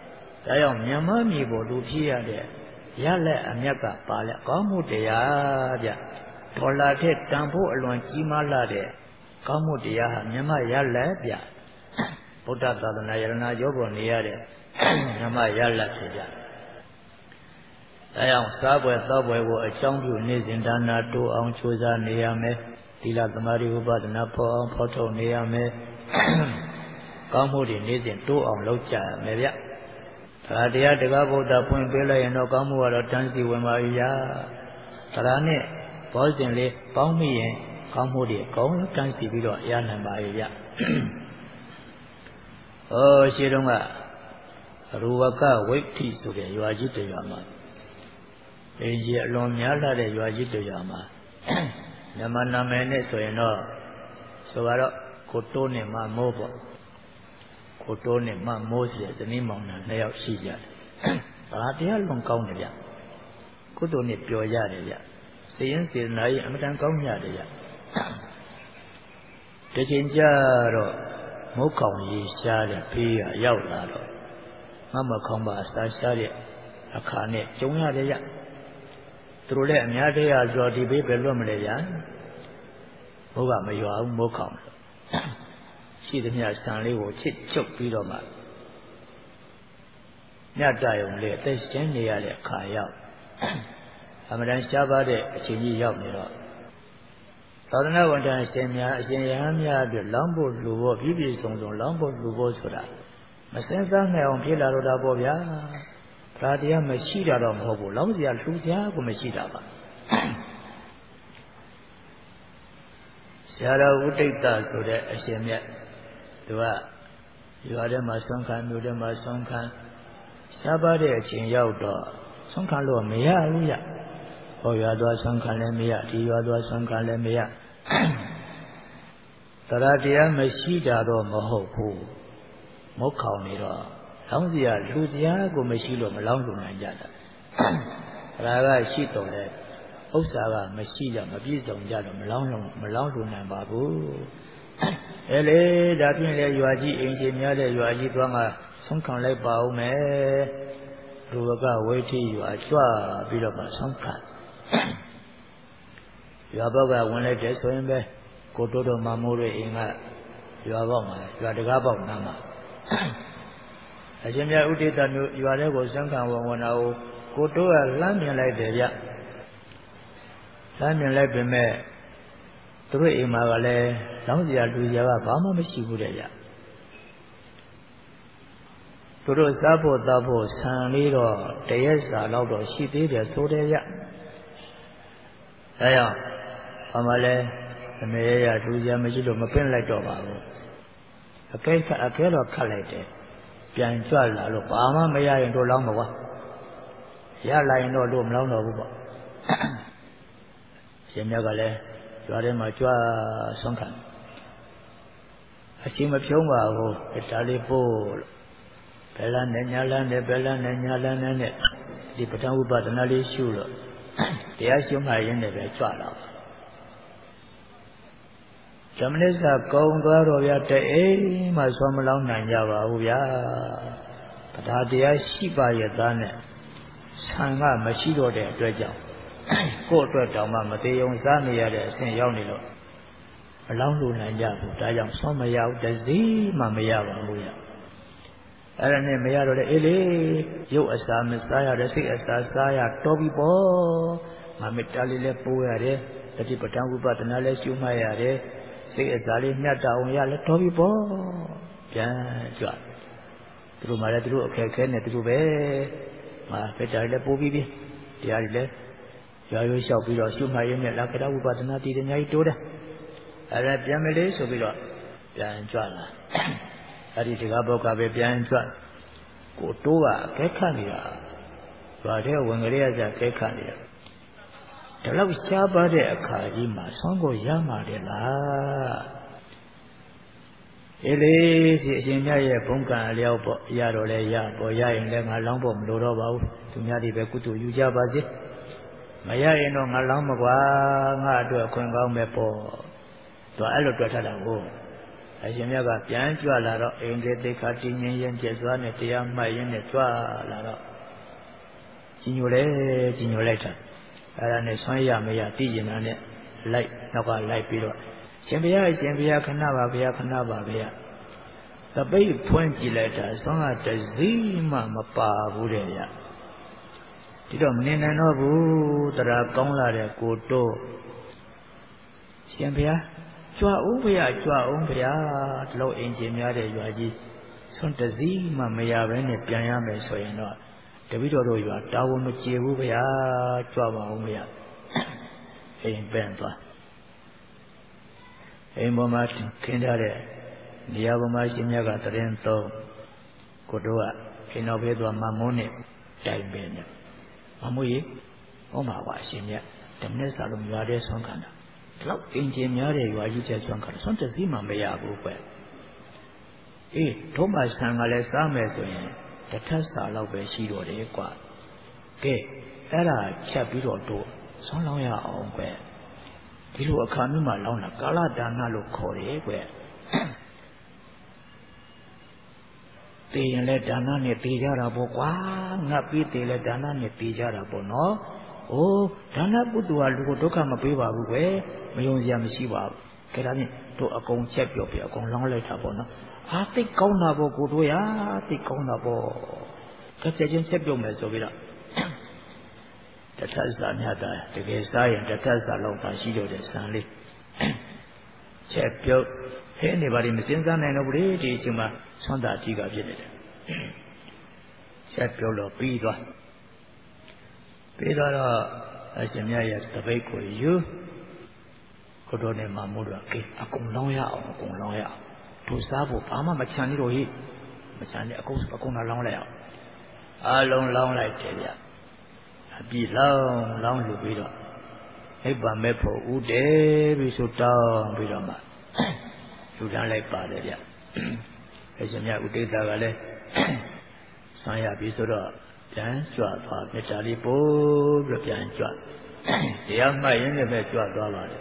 ဒါကြောင့်မြန်မာမြေပေါ်လူဖြစ်ရတဲ့ရလက်အမြတ်ကပါလဲကောင်းမှုတရားဗျဒေါ်လာထက်တန်ဖို့အလွန်ကြီးမားလာတဲ့ကောင်းမှုတရားဟာမြန်မာရလက်ဗျဗုဒ္ဓသာသနာယရဏရောပေါ်နေရတဲ့မြန်မာရလက်ဖြစ်ကြဒါကြောင့်စားပွဲသောက်ပွဲကိုအကြောင်းပြုနေစဉ်ဒါနာတိုးအောင်ကြိုးစားနေရမယ်သီလသမာဓိဥပဒနာဖော်အောင်ဖော်ထုတ်နေရမယ်ကောင်းမှုတွေနေစဉ်တိုးအောင်လုပ်ကြရမယ်ဗျဒါတရားတက္ကဗုဒ္ဓဖွင့်ပေးလိုက်ရင်တော့ကောင်းမှုကတော့တန်းစီဝင်ပါပြီဗျာဒါနဲ့ဘောဇင်လေးပေါင်းမိရင်ကောင်းမှုတွေအကုန်တန်းစီပြီးတော့ရနိုင်ပါရဲ့ဗျရှင်းတော့ကရူဝကဝိဋ္ဌိဆိုတဲ့ရွာကြီးတရွာမှာအင်းကြီးအလွန်များလာတဲ့ရွာကြီးတရွာမှာမြန်မာနာမည်နဲ့ဆိုရင်တော့ဆိုတော့ကိုတိုးနဲ့မမိုးပေါ့ကိုတိုးနဲ့မမိုးစီဇနီးမောင်နှံ2ယောက်ရှိကြတယ်ဒါတရားလွန်ကောင်းတယ်ဗျကုသိုလ်နဲ့ပျော်ရတယ်ဗျစေရင်စေနာကြီးအမတန်ကောင်းရတယ်ဗျတချိန်ကျတော့မုတ်ခေါင်ရေးရှားတဲ့ဖေးရရောက်လာတော့မခေါင်ပါအစာရှားတဲ့အခါနဲ့ကျုံရတယ်ဗျသူတို့လည်းအများတရားဆိုဒီဘေးပဲလွတ်မလဲဗျဘုရားမရွာဘူးမုတ်ခေါင်ရှိသမျှဆံလေးကိုချစ်ချုပ်ပြီးတော့မှညတရုံလေးအသက်ရှင်နေရတဲ့အခါရောက်အမှန်တန်ရှားပါတဲ့အချိန်ကြီးရောက်နေတော့သာသနာဝန်ထမ်းအရှင်များအရှင်ယဟန်များအတွက်လောင်းဖို့လူဖို့ပြည့်ပြည့်စုံစုံလောင်းဖို့လူဖို့ဆိုတာမစင်စားနိုင်အောင်ဖြစ်လာတော့တာပေါ့ဗျာဒါတရားမရှိတာတော့မဟုတ်ဘူးလောင်းစရာလူစရာကိုမရှိတာပါဆရာတော်ဥဒိဋ္ဌဆိုတဲ့အရှင်မြတ်သူကရွာထဲမှာဆွမ်းခံမြို့ထဲမှာဆွမ်းခံရှားပါတဲ့အချိန်ရောက်တော့ဆွမ်းခံလို့မရဘူးရဟောရွာသွားဆွမ်းခံလည်းမရဒီရွာသွားဆွမ်းခံလည်းမရတရားတရားမရှိတာတော့မဟုတ်ဘူးမုတ်ခေါင်နေတော့လောင်းစရာလူစရာကိုမရှိလို့မလောင်းလို့နိုင်ကြတာဒါကရှိတော့လေဥစ္စာကမရှိကြမပြည့်စုံကြတော့မလောင်းလို့နိုင်ပါဘူးအဲလေဒါဖြင့်လေရွာကြီးအိမ်ကြီးများတဲ့ရွာကြီးသွားမှဆုံးခံလိုက်ပါဦးမယ်လူကဝိဋ္ဌိရွာကြွပြီးတော့မှဆုံးခံရွာဘောက်ကဝင်လိုက်တယ်ဆိုရင်ပဲကိုတိုးတော်မမိုးရဲ့အိမ်ကရွာဘောက်မှာရွာတကားဘောက်နားမှာအရှင်မြတ်ဥဒိဋ္ဌမျိုးရွာထဲကိုဆုံးခံဝင်တာကိုတိုးကလှမ်းမြင်လိုက်တယ်ဗျလှမ်းမြင်လိုက်ပေမဲ့သူတို့အိမ်မှာကလည်းလောင်းစရာလူစရာကဘာမှမရှိဘူးတဲ့ဗျသူတို့စားဖို့တောက်ဖို့ဆံလေးတော့တရက်စာလောက်တော့ရှိသေးတယ်ဆိုတယ်ဗျဒါကြောင့်ဘာမှလည်းအမေရလူစရာမရှိလို့မပင့်လိုက်တော့ပါဘူးအကဲတော့ခတ်လိုက်တယ်ပြန်ကြွလာလို့ဘာမှမရရင်တို့လောင်းမကွာရလာရင်တော့တို့မလောင်းတော့ဘူးပေါ့ရှင်မြတ်ကလည်းရွာထဲမှာကြွဆုံးခံအရှိမဖြုံးပါဘူးဒါလေးပို့ဘယ်လန်းနဲ့ညာလန်းနဲ့ဘယ်လန်းနဲ့ညာလန်းနဲ့ဒီပဋ္ဌာန်းဥပဒနာလေးရှုလို့တရားရှုမှရင်းနဲ့ပဲကြွလာပါဓမ္မနစ္စကုံသွားတော့ဗျာတအိမ်မှဆွမ်းမလောင်းနိုင်ကြပါဘူးဗျာဒါတရားရှိပါရဲ့သားနဲ့ဆံကမရှိတော့တဲ့အတွက်ကြောင့်ကိုယ့်အတွက်တောင်မှမသေးုံစားနေရတဲ့အဆင့်ရောက်နေလို့မလောင်းလို့နိုင်ကြဘူးဒါကြောင့်ဆွမ်းမရဘူးတစည်းမှမရပါဘူးဗျအဲ့ဒါနဲ့မရတော့လေအေးလေရုပ်အစာမစားရတဲ့စိတ်အစာစားရတော်ပြီပေါ့ငါမေတ္တာလေးလည်းပို့ရတယ်တတိပဋ္ဌာန်းဥပဒနာလည်းရှုမှတ်ရတယ်စိတ်အစာလေးမြတ်တာအောင်ရလဲတော်ပြီပေါ့ပြန်ကြွသူတို့မှလည်းသူတို့အခက်ခဲနဲ့သူတို့ပဲငါမေတ္တာလည်းပို့ပြီးပြီတရားတွေလည်းရွာရွှေလျှောက်ပြီးတော့ရှုမှတ်ရင်းနဲ့လက္ခဏာဥပဒနာတည်တယ်အများကြီးတိုးတယ်အဲ့ဒါပြန်မလေးဆိုပြီးတော့ပြန်ကြွလာအဲ့ဒီဒီကဘောကပဲပြန်ကြွကိုတိုးကအခဲခတ်နေတာရွာထဲဝင်ကလေးရကြခဲခတ်နေတာဒီလောက်ရှားပါတဲ့အခါကြီးမှာဆောင်းကိုရမှာတယ်လားအေးလေစီအရှင်မြတ်ရဲ့ဘုံကံအလျောက်ပေါ့ရတော့လဲရပေါ်ရရင်လည်းငါလောင်းဖို့မလိုတော့ပါဘူးသူများတွေပဲကုသိုလ်ယူကြပါစေမရရင်တော့ငါလောင်းမကွာငါအတွက်အခွင့်ကောင်းပဲပေါ့သူအဲ့လိုတွေ့ထတာကိုအရှင်မြတ်ကပြန်ကြွလာတော့အိန္ဒိသိခါတည်ငြိမ်ရင်ကျက်စွာနဲ့တရားမှတ်ရင်းနဲ့ကြွလာတော့ကြီးညိုလိုက်တာအဲ့ဒါနဲ့ဆွမ်းရမရသိကျင်တာနဲ့လိုက်နောက်ကလိုက်ပြီးတော့ရှင်ဘုရားခဏပါဗျာခဏပါဗျာသပိတ်ဖွင့်ကြည့်လိုက်တာဆွမ်းကတစည်းမှမပါဘူးတဲ့ဗျဒီတော့မနေနိုင်တော့ဘူးတရားကောင်းလာတဲ့ကိုတိုးရှင်ဘုရားကြွအောင်ဗျာဒီလိုအင်ဂျင်များတဲ့ရွာကြီးဆွမ်းတစည်းမှမရဘဲနဲ့ပြန်ရမယ်ဆိုရင်တော့တပည့်တော်တို့ရွာတာဝန်မကျေဘူးဗျာကြွပါအောင်ဗျာအိမ်ပန်းသွားအိမ်ပေါ်မှာခင်းထားတဲ့နေရာပေါ်မှာရှင်မြတ်ကတရင်သုံးကိုတို့ကအိမ်တော်ဖေးသွားမမုန်းနဲ့တိုင်ပင်တယ်မမွေးဟောမှာပါရှင်မြတ်တမနဲ့စားလို့ရွာတဲ့ဆွမ်းခံတာဒီလောက်အင်ဂျင်များတဲ့ရွာကြီးကျဆွမ်းခံဆွမ်းတစည်းမှမရဘူးကွအေးဒုမဆန်ကလည်းစားမယ်ဆိုရင်တထက်စာလောက်ပဲရှိတော့တယ်ကွာကဲအဲ့ဒါချက်ပြီးတော့တို့ဆွမ်းလောင်းရအောင်ကွဒီလိုအခါမျိုးမှလောင်းတာကာလဒါနလို့ခေါ်တယ်ကွတေးရင်လည်းဒါနနဲ့တေးကြတာပေါ့ကွာငတ်ပြီးတေးလည်းဒါနနဲ့တေးကြတာပေါ့နော်အိုးဒါနပုတ္တဝါလူကိုဒုက္ခမပေးပါဘူးကွမယုံစရာမရှိပါဘူးကဲဒါဖြင့်တို့အကုန်ချက်ပြောပြအကုန်လောင်းလိုက်တာပေါ့နော်ဟာသိကောင်းတာပေါ့ကိုတို့ရသိကောင်းတာပေါ့ကဲချက်ချင်းချက်ပြောမယ်ဆိုပြီးတော့တထက်စာမြတ်တာတကယ်စားရင်တထက်စာလောက်ပါရှိတော့တဲ့ဆံလေးချက်ပြုတ်ဟဲနေပါလိမ့်မစင်စားနိုင်တော့ဘူးလေဒီအချိန်မှာဆွမ်းသာအကြီးကဖြစ်နေတယ်ချက်ပြုတ်လို့ပြီးသွားတော့အရှင်မြတ်ရဲ့တပိတ်ကိုယူကိုတော်နဲ့မမိုးတော့ကဲအကုန်လောင်းရအောင်တို့စားဖို့ဘာမှမချန်နေတော့ဟိမချန်နေအကုန်လောင်းလိုက်အောင်အလုံးလောင်းလိုက်တယ်ဗျအပြည့်လောင်းလူပြီးတော့အိပ်ပါမဲ့ဖို့ဦးတယ်ပြီးဆိုတောင်းပြီးတော့မှလူတန်းလိုက်ပါတယ်ဗျအရှင်မြတ်ဥဒိတာကလည်းဆံရပြီးဆိုတော့ပြန်ကြွသွားမေတ္တာလေးပို့ပြီးပြန်ကြွတရားမှတ်ရင်းနဲ့ပဲကြွသွားပါတယ်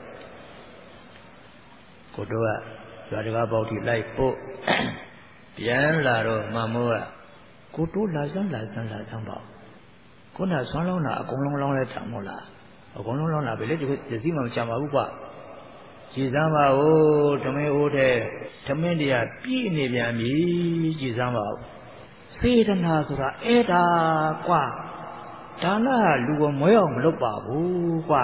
ကိုတို့ကရွာတကားပေါက်ထိလိုက်ပို့ပြန်လာတော့မမိုးကကိုတို့လာစမ်းပါခုနဆွမ်းလောင်းတာအကုန်လုံးလောင်းလိုက်တာမဟုတ်လားအကုန်လုံးလောင်းတာပဲလေဒီစည်းမှမချပါဘူးကွာကြည်စမ်းပါဦးဓမင်းဦးတဲ့ဓမင်းတရားပြည့်နေပြန်ပြီကြည်စမ်းပါဦးစေတနာဆိုတာအဲ့ဒါကွာဒါနလူကိုမွဲအောင်မလုပ်ပါဘူးကွာ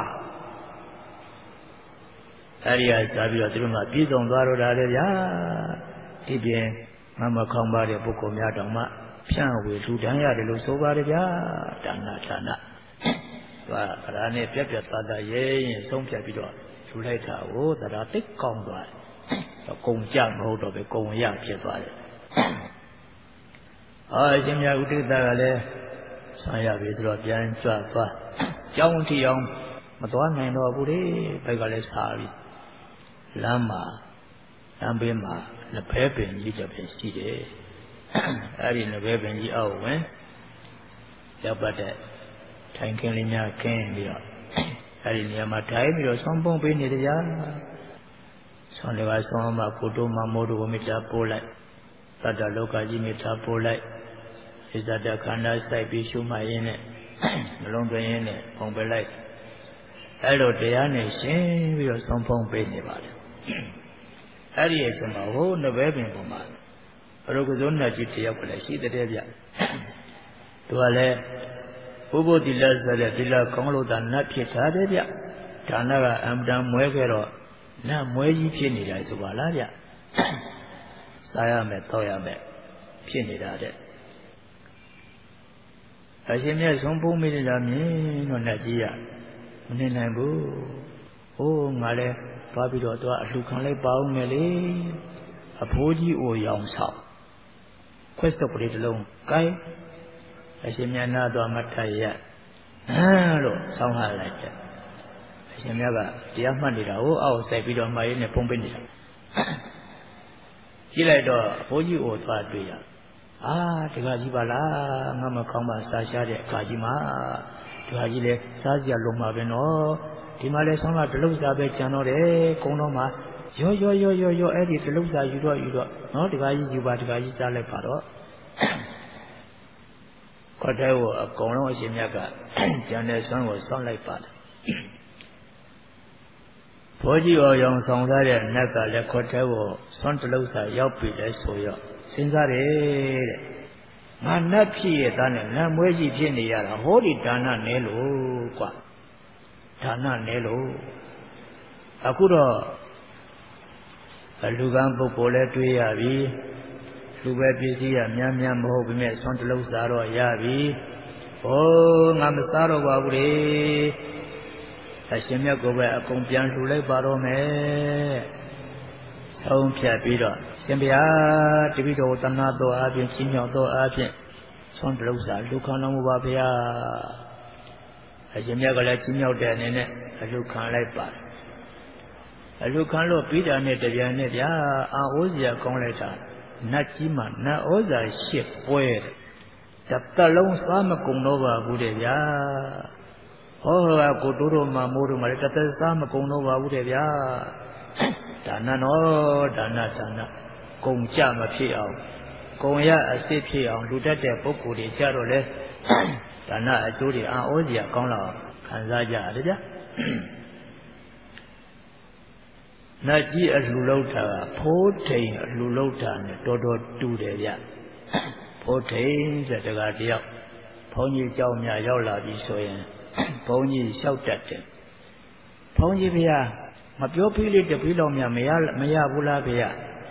အဲ့ဒီဟာစားပြီးတော့သူတို့ကပြည်စုံသွားတော့တာလေဗျာဒီပြင်မမခေါင်းပါတဲ့ပုဂ္ဂိုလ်များတောင်မှဖြန့်ဝေလူတန်းရတယ်လို့ဆိုပါတယ်ဗျာဒါနသူကဗရာနဲ့ပြက်သားသားရဲရင်ဆုံးဖြတ်ပြီးတော့ထူလိုက်တာကိုတရားသိကောင်းသွားတယ်ကုံကြမဟုတ်တော့ပဲကုံရဖြစ်သွားတယ်အရှင်မြတ်ဥဒိတကလည်းဆံရပြီဆိုတော့ပြန်ကြွသွားကြောင်းထီအောင်မသွားနိုင်တော့ဘူးလေဘက်ကလည်းစားပြီလမ်းဘေးမှာလက်ဖဲပင်ကြီးတစ်ပင်ရှိတယ်အဲ့ဒီလက်ဖဲပင်ကြီးအောက်ဝင်ရောက်ပတ်တဲ့ထိုင်ခင်းလေးများခင်းပြီးတော့အဲ့ဒီနေရာမှာထိုင်ပြီးတော့ဆွမ်းပုံပေးနေကြဆွမ်းတွေကဆွမ်းမှာကိုတို့မမိုးတို့မေတ္တာပို့လိုက်သတ္တလောကကြီးမေတ္တာပို့လိုက်ဣဇဒခန္ဓာစိုက်ပြီးရှုမှတ်ရင်းနဲ့နှလုံးသွင်းရင်းနဲ့ပုံပေးလိုက်အဲ့လိုတရားနဲ့ရှင်းပြီးတော့ဆုံးဖုံးပေးနေပါတယ်အဲ့ဒီအချိန်မှာဟိုးနဘဲပင်ပေါ်မှာအရုပ်ကစိုးနဲ့ကြီးတယောက်ကလည်းရှိတဲ့ဗျသူကလည်းဘုဘုတိလဆိုတဲ့ဒီလကောင်းလို့သာနတ်ဖြစ်တာတဲ့ဗျဒါနကအမ္ပတန်မွဲခဲ့တော့နတ်မွဲကြီးဖြစ်နေတာဆိုပါလားဗျစားရမယ်တောက်ရမယ်ဖြစ်နေတာတဲ့အရှင်မြတ်ဆုံးဖုံးမိနေတာမြင်တော့နတ်ကြီးကမနေနိုင်ဘူးဟိုးငါလည်းသွားပြီးတော့သူကအလှခံလိုက်ပါဦးမယ်လေအဖိုးကြီးအိုရောင်ဆောက်ခွက်စုပ်ပရိတလုံးကိုင်းအရှင်မြတ်နာသွားမထရလို့ဆောင်းထားလိုက်တယ်အရှင်မြတ်ကတရားမှတ်နေတာဟိုအောက်ဆိုင်ပြီးတော့မှာရင်းနဲ့ပုံပေးနေတာကြည့်လိုက်တော့အဖိုးကြီးအိုသွားတွေ့ရဒီကကြီးပါလားငါမကောင်းပါစားရှားတဲ့အခါကြီးမှာဒီကကြီးလဲစားစရာလုံးမှာပဲနော်ဒီမှာလဲဆောင်းကတလုံးစားပဲကြံတော့တယ်ကုန်းတော့မှာရောအဲ့ဒီတလုံးစာယူတော့နော်တခါကြီးယူပါတခါကြီးစားလိုက်ပါတော့ခွက်ထဲကိုအကုန်လုံးအရှင်မြတ်ကကျန်တဲ့ဆွမ်းကိုဆွမ်းလိုက်ပါတယ်ဘောကြီးအောင်ဆောင်ထားတဲ့နတ်ကလည်းခွက်ထဲကိုဆွမ်းတလုံးစာရောက်ပြီလဲဆိုရောစဉ်းစားတယ်တဲ့ငါနတ်ဖြစ်ရဲ့သားနဲ့နတ်မွေးကြီးဖြစ်နေရတာဟောဒီဒါနနဲလို့ကွာဒါနနဲလို့အခုတော့လူကံပုဂ္ဂိုလ်လည်းတွေးရပြီလူပဲပစ္စည်းရများများမဟုတ်ဘူးမြဲဆွမ်းတလုံးစားတော့ရပြီဟောငါမစားတော့ပါဘူးလေအရှင်မြတ်ကိုပဲအကုန်ပြန်လှူလိုက်ပါတော့မယ်ဆုံးဖြတ်ပြီးတော့ရှင်ဘုရားတပိတော်တဏှာတော်အပြင်ချင်းမြောက်တော်အပြင်ဆွမ်းတလုံးစားလူခံတော်မူပါဗျာအရှင်မြတ်ကလည်းချင်းမြောက်တဲ့အနေနဲ့အလူခံလိုက်ပါတယ်အလူခံလို့ပြီးတာနဲ့တပြန်နဲ့ဗျာအာဩဇရာကောင်းလိုက်တာနတ်ကြီးမှနတ်ဩဇာရှစ်ပွဲတလုံးစားမကုန်တော့ပါဘူးတဲ့ဗျာဟောကိုတိုးတို့မှမိုးတို့မှလည်းတသက်စားမကုန်တော့ပါဘူးတဲ့ဗျာဒါနနော်ဒါနကုံကြမဖြစ်အောင်ကုံရအစစ်ဖြစ်အောင်လူတတ်တဲ့ပုဂ္ဂိုလ်တွေကြတော့လေဒါနအကျိုးတွေအာဩဇရာကောင်းလာခံစားကြရတယ်ဗျာနတ်ကြီးအလှလောက်တာဖိုးထိန်အလှလောက်တာနဲ့တော်တော်တူတယ်ဗျဖိုးထိန်တဲ့တကားတယောက်ဘုန်းကြီးเจ้าများရောက်လာပြီဆိုရင်ဘုန်းကြီးလျှောက်တတ်တယ်ဘုန်းကြီးဗျာမပြောဖိလေးတပီးလောက်များမရဘူးလားဗျာ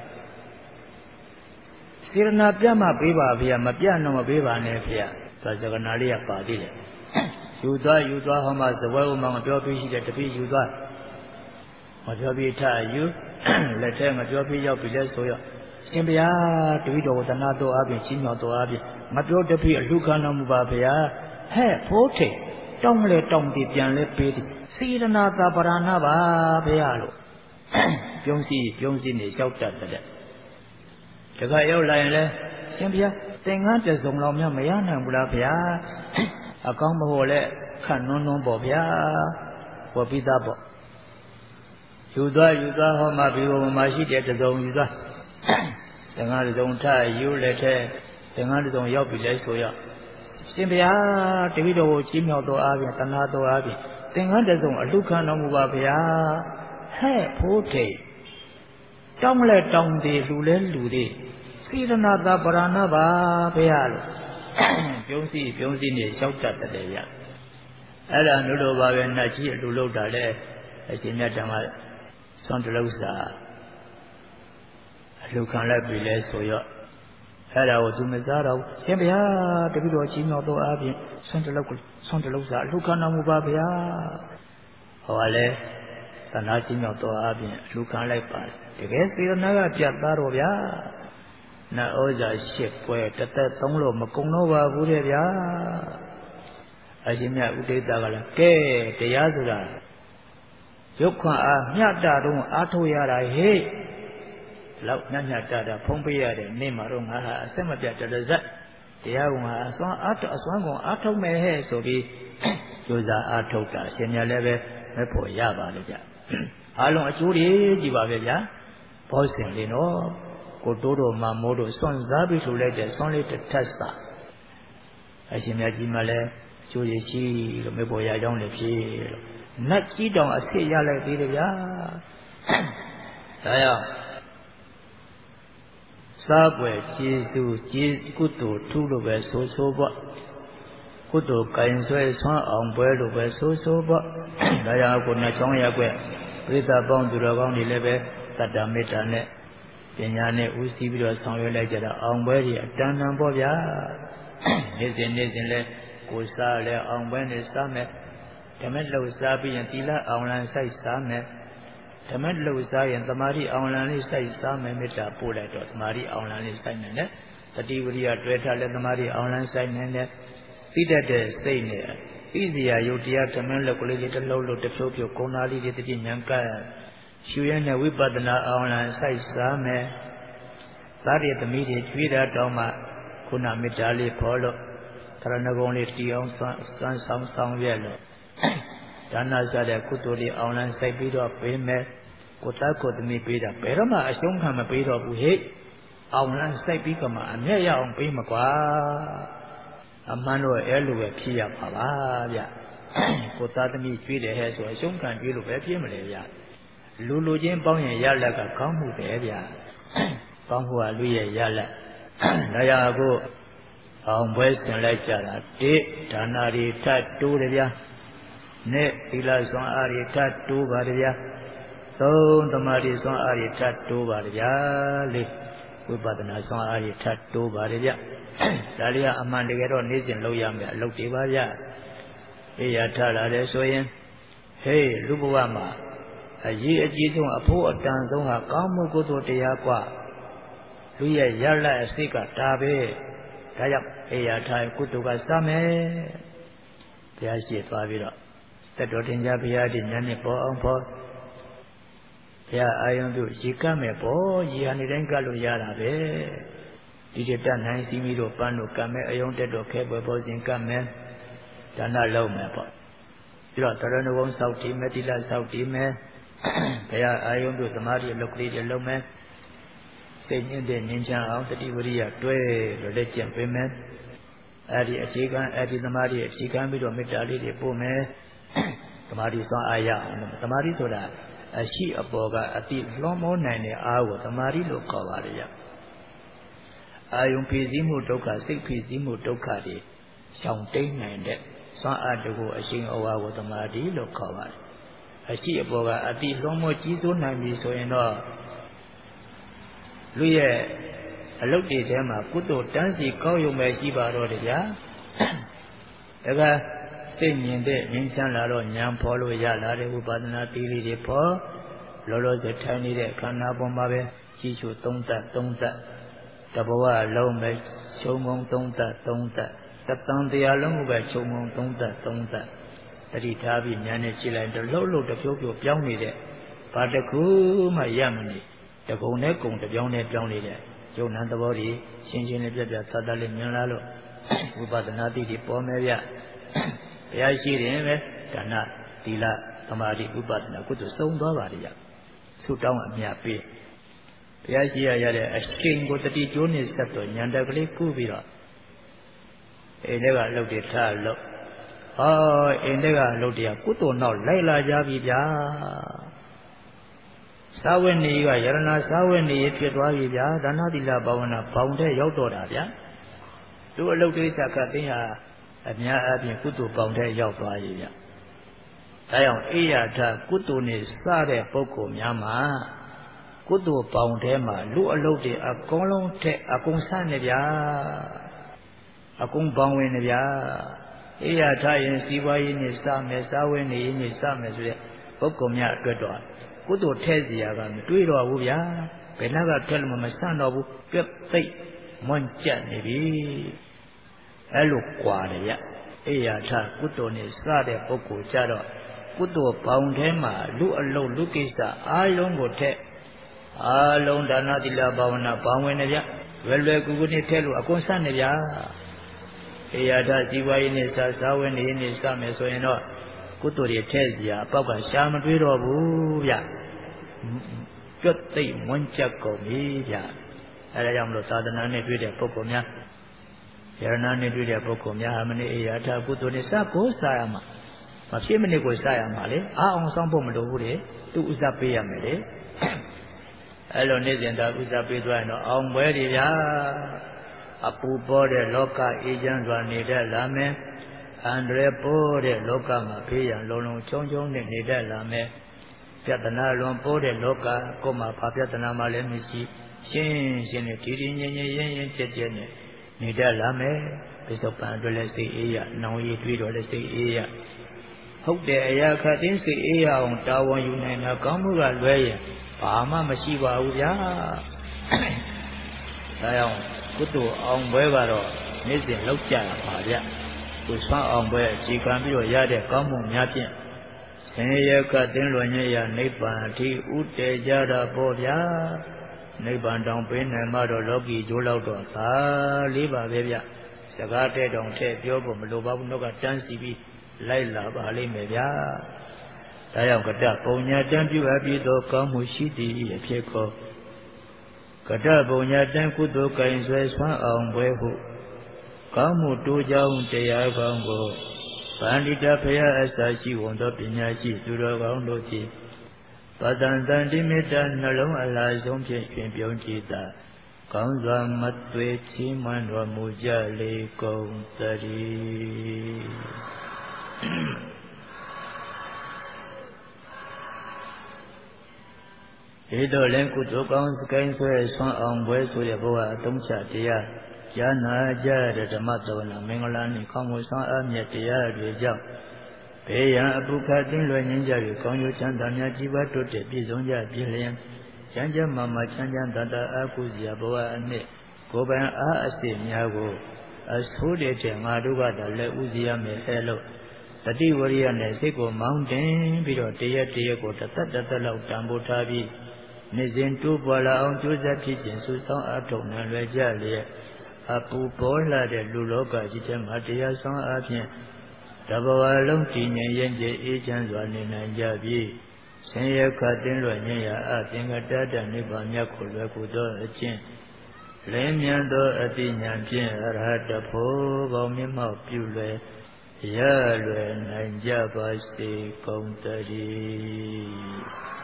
စေရနာပြတ်မှပေးပါဗျာမပြတ်တော့မပေးပါနဲ့ဗျာသာသနာလေးကပါသေးတယ်ယူသွားဟောမှဇဝဲဥမငပြောပြီးရှိတဲ့တပီးယူသွားမပြောပြီးထယူလက်ထဲမပြောပြီးရောက်ပြီလဲဆိုရရှင်ဘုရားတပည့်တော်ကိုတဏှာတော်အပြင်ချင်းမြောက်တော်အပြင်မပြောတပည့်အလှခံတော်မူပါဗျာဟဲ့ဖိုးထိတ်တောင်းလေတောင်းတည်ပြန်လဲပေးသည်စေရနာသာပရဏပါဗျာလို့ပြုံးစီနေလျှောက်တတ်တဲ့တခါရောက်လာရင်လဲရှင်ဘုရားသင်္ကန်းတစုံလောက်များမရနိုင်ဘူးလားဗျာအကောင်းမဟုတ်လဲခန့်နွန်းပေါ့ဗျာပေါ်ပြီးသားပေါ့ယူသွားဟောမှဘီဘုံမှာရှိတဲ့တစုံယူသွားသင်္ကန်းတစုံထယူလက်ထဲသင်္ကန်းတစုံရောက်ပြီလဲဆိုရရှင်ဘုရားတပည့်တော်ကိုကြီးမြောက်တော်အားဖြင့်တဏှာတော်အားဖြင့်သင်္ကန်းတစုံအလှခံတော်မူပါဗျာဟဲ့ဖိုးထိတ်တောင်းလဲတောင်းသေးလူလဲလူသေးစေရနာသာပရဏပါဗျာလို့ပြုံးစီနေလျှောက်တတ်တယ်ဗျအဲ့ဒါမျိုးလိုပါပဲနတ်ကြီးအလူလောက်တာလဲအရှင်မြတ်တမဆွမ်းတလုံးစာအလူခံလိုက်ပြီလဲဆိုရအဲ့ဒါကိုသူမစားတော့ရှင်ဘုရားတပည့်တော်ကြီးမြောက်တော်အားဖြင့်ဆွမ်းတလုံးစာအလူခံတော်မူပါဗျာဟောလဲသနာကြီးမြောက်တော်အားဖြင့်အလူခံလိုက်ပါတယ်တကယ်စေရနာကပြတ်သားတော့ဗျာနတ်ဩဇာရှစ်ပွဲတသက်သုံးလို့မကုံတော့ပါဘူးတဲ့ဗျာအရှင်မြတ်ဥဒိတကလည်းကဲတရားဆိုတာရုပ်ခွန်အားမျှတတော့အားထုတ်ရတာဟေ့လောက်မျှတဖုံးပေးရတဲ့နေ့မှာတော့ငါဟာအဆက်မပြတ်တရဇက်တရားကငါအစွမ်းကုန်အားထုတ်မယ်ဟဲ့ဆိုပြီးကြိုးစားအားထုတ်တာရှင်မြတ်လည်းပဲမဲ့ဖို့ရပါလေဗျအားလုံးအကျိုးတွေကြည်ပါပဲဗျာဘောစင်လေးနော်ကိုတိုးတော်မှာမိုးတို့စွန့်စားပြီးဆိုလိုက်တဲ့စွန့်လေးတစ်ထပ်စာအရှင်မြတ်ကြီးမှလည်းအကျိုးရရှိလို့မဲ့ဖို့ရကြောင်းလည်းဖြစ်လို့နတ်ကြီးတောင်အစ်စ်ရလိုက်သေးတယ်ဗျာဒါကြောင့်စားပွဲကျေးဇူးကုသိုလ်ထူးလို့ပဲဆိုပေါ့ကုသိုလ်ကင်ဆွဲဆွမ်းအောင်ပွဲလို့ပဲဆိုပေါ့ဒါကြောင့်ကိုနှစ်ချောင်းရက်ွက်ပြိဿပေါင်းသူတော်ကောင်းတွေလည်းပဲတတ္တမေတ္တာနဲ့ပညာနဲ့ဥစည်းပြီးတော့ဆောင်ရွက်လိုက်ကြတာအောင်ပွဲတွေအတန်တန်ပေါ့ဗျာနေ့စဉ်လဲကိုစားလဲအောင်ပွဲနဲ့စားမယ်ဓမ္မလှုပ်စားပြီးရင်သီလအောင်လံစိုက်စားမယ်ဓမ္မလှုပ်စားရင်သမာဓိအောင်လံလေးစိုက်စားမယ်မေတ္တာပို့လိုက်တော့သမာဓိအောင်လံလေးစိုက်နိုင်တယ်တတိဝရိယတွဲထားလဲသမာဓိအောင်လံစိုက်နိုင်တယ်သိတတ်တဲ့စိတ်နဲ့ဣဇရာယုတ်တရားဓမ္မလှုပ်ကလေးတစ်လုံးလုံးတစ်ဖြိုးဖြိုးကုဏာလေးတွေတတိဉာဏ်ကရှုရတဲ့ဝိပဿနာအောင်လံစိုက်စားမယ်သားရသမီးတွေကျွေးတာတောင်းမှခုနမေတ္တာလေးဖော်လို့သရဏဂုံလေးတီအောင်စွမ်းဆောင်ရွက်လို့ဒါနစတဲ့ကုသိုလ်တွေအောင်လံစိုက်ပြီးတော့ပေးမယ်ကိုသားကိုသမီးပေးတာဘယ်တော့မှအရှုံးခံမပေးတော့ဘူးဟဲ့အောင်လန်းစိုက်ပြီးကမှအမျက်ရအောင်ပေးမကွာအမှန်တော့အဲ့လိုပဲဖြစ်ရပါပါဗျကိုသားသမီးကျွေးတယ်ဟဲ့ဆိုအရှုံးခံကျွေးလို့ပဲဖြစ်မလဲဗျလူချင်းပေါင်းရင်ရလက်ကကောင်းမှုပဲဗျကောင်းမှုကလူရဲ့ရလက်ဒါကြောင့်အခုအောင်ပွဲဆင်လိုက်ကြတာတိဒါနာရီထတ်တိုးတယ်ဗျာနဲ့သီလစွမ်းအားရီထတ်တိုးပါတယ်ဗျာသုံးသမာဓိစွမ်းအားရီထတ်တိုးပါတယ်ဗျာလေးဝိပဿနာစွမ်းအားရီထတ်တိုးပါတယ်ဗျာဒါလေးကအမှန်တကယ်တော့နေ့စဉ်လုပ်ရမယ်အလုပ်တွေပါဗျာအေးရထလာတယ်ဆိုရင်ဟေးလူဘဝမှာအရေးအကြီးဆုံးအဖို့အတန်ဆုံးဟာကောင်းမှုကုသိုလ်တရားกว่าလူရဲ့ရလက်အစိတ်ကဒါပဲဒါကြောင့်အေးရထားကုသိုလ်ကစမယ်ဘုရားရှိသွားပြီးတော့တတော်တင်ကြဘုရားဒီညနေပေါ်အောင်ပေါ်ဘုရားအာယုံတို့ရေကမယ်ပေါ့ရေဟာနေတိုင်းကလို့ရတာပဲဒီတတ်နိုင်စီမီတို့ပန်းတို့ကမယ်အယုံတက်တို့ခဲပွဲပေါ်စဉ်ကမယ်ဒါနလုံးမယ်ပေါ့ပြီးတော့တရဏဂုံဆောက်တည်မယ်တိလဆောက်တည်မယ်ဘုရားအာယုံတို့သမာဓိလုတ်ကလေးတွေလုံးမယ်စိတ်ညစ်တဲ့ငြိမ်းချမ်းအောင်တတိဝရိယတွဲလို့လက်ကျင့်ပေးမယ်အဲ့ဒီအခြေခံအဲ့ဒီသမာဓိအခြေခံပြီးတော့မေတ္တာလေးတွေပို့မယ်သမာဓိစွမ်းအားရအောင်သမာဓိဆိုတာအရှိအပေါ်ကအတိလွန်မောနိုင်တဲ့အားကိုသမာဓိလို့ခေါ်ပါတယ်ဗျအာယုံဖြစ်စည်းမှုဒုက္ခစိတ်ဖြစ်စည်းမှုဒုက္ခတွေရှောင်တိန်နိုင်တဲ့စွမ်းအားတကူအရှိန်အဝါကိုသမာဓိလို့ခေါ်ပါတယ်အရှိအပေါ်ကအတိလွန်မောကြီးစိုးနိုင်ပြီဆိုရင်တော့လူရဲ့အလုတ်တွေထဲမှာကုသိုလ်တန်းစီကောင်းရုံပဲရှိပါတော့တယ်ဗျာဒါကစိတ်မြင်တဲ့ငြိမ်းချမ်းလာတော့ဉာဏ်ဖော်လို့ရလာတဲ့ဥပဒနာတိလေးတွေဖော်လောလောဆယ်ထိုင်နေတဲ့ခန္ဓာပေါ်မှာပဲကြီးချိုသုံးသက်တဘဝလုံးပဲခြုံငုံသုံးသက်တတန်တရားလုံးကိုပဲခြုံငုံသုံးသက်တတိထားပြီးဉာဏ်နဲ့ကြည့်လိုက်တော့လှုပ်တဖြိုးပြောင်းနေတဲ့ဘာတစ်ခုမှရမနေတကုံနဲ့ကုံတပြောင်းနဲ့ပြောင်းနေတဲ့ယုံနာသဘောတွေရှင်းရှင်းလေးပြသတ်လေးမြင်လာလို့ဝိပဿနာတိတွေပေါ်မယ်ဗျဘုရားရှိတယ်ပဲဒါနသီလသမာဓိဥပဒနာကုသိုလ်စုံသွားပါလေဗျဆုတောင်းအမြတ်ပေးဘုရားရှိရတဲ့အရှင်ကိုတတိကျိုးနေဆက်တော့ဉာဏ်တက်ကလေးကုပြီးတော့အိမ်ထဲကအလုပ်တွေထားလို့အိမ်ထဲကအလုပ်တွေကကုသိုလ်နောက်လိုက်လာကြပြီဗျာသာဝနေကယရဏသာဝနေဖြစ်သွားပြီဗျာဒါနသီလဘာဝနာဘောင်တဲ့ရောက်တော့တာဗျာသူအလုပ်ကိစ္စကသိဟာအများအပြားကုသိုလ်ပေါင်တဲ့ရောက်သွားပြီဗျာဒါကြောင့်အေယထကုသိုလ်နဲ့စတဲ့ပုဂ္ဂိုလ်များမှာကုသိုလ်ပေါင်ထဲမှာလူအလုပ်တွေအကုန်လုံးထက်အကုန်ဆန်းနေဗျာအကုန်ပေါင်ဝင်နေဗျာအေယထရင်စီးပွားရေးနဲ့စမယ်စာဝတ်နေရေးနဲ့စမယ်ဆိုတဲ့ပုဂ္ဂိုလ်များအတွက်တော့ကုသိုလ်ထဲစီရကမတွေးတော့ဘူးဗျာဘယ်နှကထက်လို့မဆန်းတော့ဘူးပြက်သိပ်မွန့်ကျက်နေပြီအဲ့လိုကြွာတယ်ဗျအေယထကုသိုလ်နဲ့စတဲ့ပုဂ္ဂိုလ်ကြတော့ကုသိုလ်ပေါင်းထဲမှာလူအလုံးလူကိစ္စအားလုံးကိုထက်အားလုံးဒါနသီလဘာဝနာပေါင်းဝင်နေဗျလွယ်ကူကူနဲ့ထက်လို့အကုန်ဆန်းနေဗျအေယထဇီဝရေးနဲ့စာဝတ်နေရေးနဲ့စမယ်ဆိုရင်တော့ကုသိုလ်တွေထက်စီရအပေါက်ကရှာမတွေးတော့ဘူးဗျကြွတ်သိမ့်မွန်းချက်ကုန်ပြီဗျအဲဒါကြောင့်မလို့သာသနာနဲ့တွေ့တဲ့ပုဂ္ဂိုလ်များယရဏနဲ့တွေ့တဲ့ပုဂ္ဂိုလ်များဟာမနေ့အေယထကုသိုလ်နဲ့စကိုးစားရမှာမဖြစ်မနစ်ကိုစရမှာလေအားအောင်ဆောင်ဖို့မလိုဘူးလေသူဥစားပေးရမယ်လေအဲ့လိုနေ့စဉ်သာဥစားပေးသွားရင်တော့အောင်ပွဲတွေဗျာအပူပေါ်တဲ့လောကအေးချမ်းစွာနေတတ်လာမယ်အန္တရာယ်ပေါ်တဲ့လောကမှာဖေးရန်လုံးလုံးချုံချုံနဲ့နေတတ်လာမယ်ပြဿနာလွန်ပေါ်တဲ့လောကကိုမှဘာပြဿနာမှလည်းမရှိရှင်းရှင်းနဲ့ဒီငြိမ်ငြိမ်ရင်ချက်ချက်နဲ့နေတတ်လာမယ်ပိဿပန်အတွက်လည်းစိတ်အေးရနောင်ရည်တွေးတော့လည်းစိတ်အေးရဟုတ်တယ်အရာခတ်သိမ်းစိတ်အေးရအောင်တာဝန်ယူနိုင်တာကောင်းမှုကလွဲရင်ဘာမှမရှိပါဘူးဗျာဒါကြောင့်ကုသိုလ်အောင်ပွဲကတော့နေ့စဉ်လောက်ကြရပါဗျကိုဆွမ်းအောင်ပွဲအခြေခံပြီးတော့ရတဲ့ကောင်းမှုများဖြင့်ဆင်းရဲခတ်သိမ်းလွန်ရနိဗ္ဗာန်အထိဥတည်ကြတာပေါ့ဗျာနိဗ္ဗာန်တောင်ပေးနိုင်မှတော့လောကီကျိုးလောက်တော့သာလေးပါပဲဗျစကားတဲ့တောင်ထည့်ပြောဖို့မလိုပါဘူးနောက်ကတန်းစီပြီးလိုက်လာပါလိမ့်မယ်ဗျာဒါကြောင့်ကတ္တပုံညာတံပြုအပ်ပြီးသောကောင်းမှုရှိသည်အဖြစ်ကိုကတ္တပုံညာတံကုသိုလ်ကံဆွဲဆွမ်းအောင်ပွဲဟုကောင်းမှုတိုးကြောင်းတရားကောင်းကိုဗန္တိတဖရာအစရှိဝန်သောပညာရှိသူတော်ကောင်းတို့ဖြင့်ပတန်တန်တိမေတ္တာနှလုံးအလားဆုံးဖြင့်ရှင်ပြုံးကြည်သာကောင်းစွာမသွေချီးမွမ်းတော်မူကြလေကုန်သတည်းဒီတော့လည်းကုသိုလ်ကောင်းစကိုင်းဆွဲဆွမ်းအောင်ပွဲဆိုတဲ့ဘဝအသုံးချတရားဉာဏ်နာကြတဲ့ဓမ္မတော်နာမင်္ဂလာနှင့်ကောင်းမှုဆောင်အပ်မြတ်တရားတွေကြောင့်ဘေးရန်အပုခတ်သိလွယ်ငြိမ်းကြ၍ကောင်းကျိုးချမ်းသာများကြီးပွားတိုးတက်ပြည့်စုံကြပြီလျင်ချမ်းချမ်းမာမာချမ်းချမ်းသာသာအားကိုးစရာဘဝအနှစ်ကိုယ်ပိုင်အားအစစ်များကိုအဆိုးတဲ့ငါတို့ကသာလက်ဦးစီရမယ်အဲလို့တတိဝရိယနဲ့စိတ်ကိုမောင်းတင်ပြီးတော့တရက်ကိုတသက်လောက်တန်ဖိုးထားပြီးနေ့စဉ်တိုးပွားလာအောင်ကြိုးစားဖြစ်ခြင်းစုဆောင်အားထုတ်နိုင်လွယ်ကြလျက်အပူပေါ်လာတဲ့လူလောကကြီးထဲမှာတရားဆောင်အားဖြင့်တဘဝလုံးတည်ငြိမ်ရင်ကျအေးချမ်းစွာနေနိုင်ကြပြီဆင်းရဲခတ်တင်းလွယ်ခြင်းရာအသင်္ကတတနိဗ္ဗာန်မြတ်ကိုလွယ်ကူသောအကျင့်လင်းမြန်သောအတိညာဖြင့်အရဟတဖို့ပေါင်းမြတ်မောက်ပြုလွယ်ရလွယ်နိုင်ကြပါစေကုန်သတည်း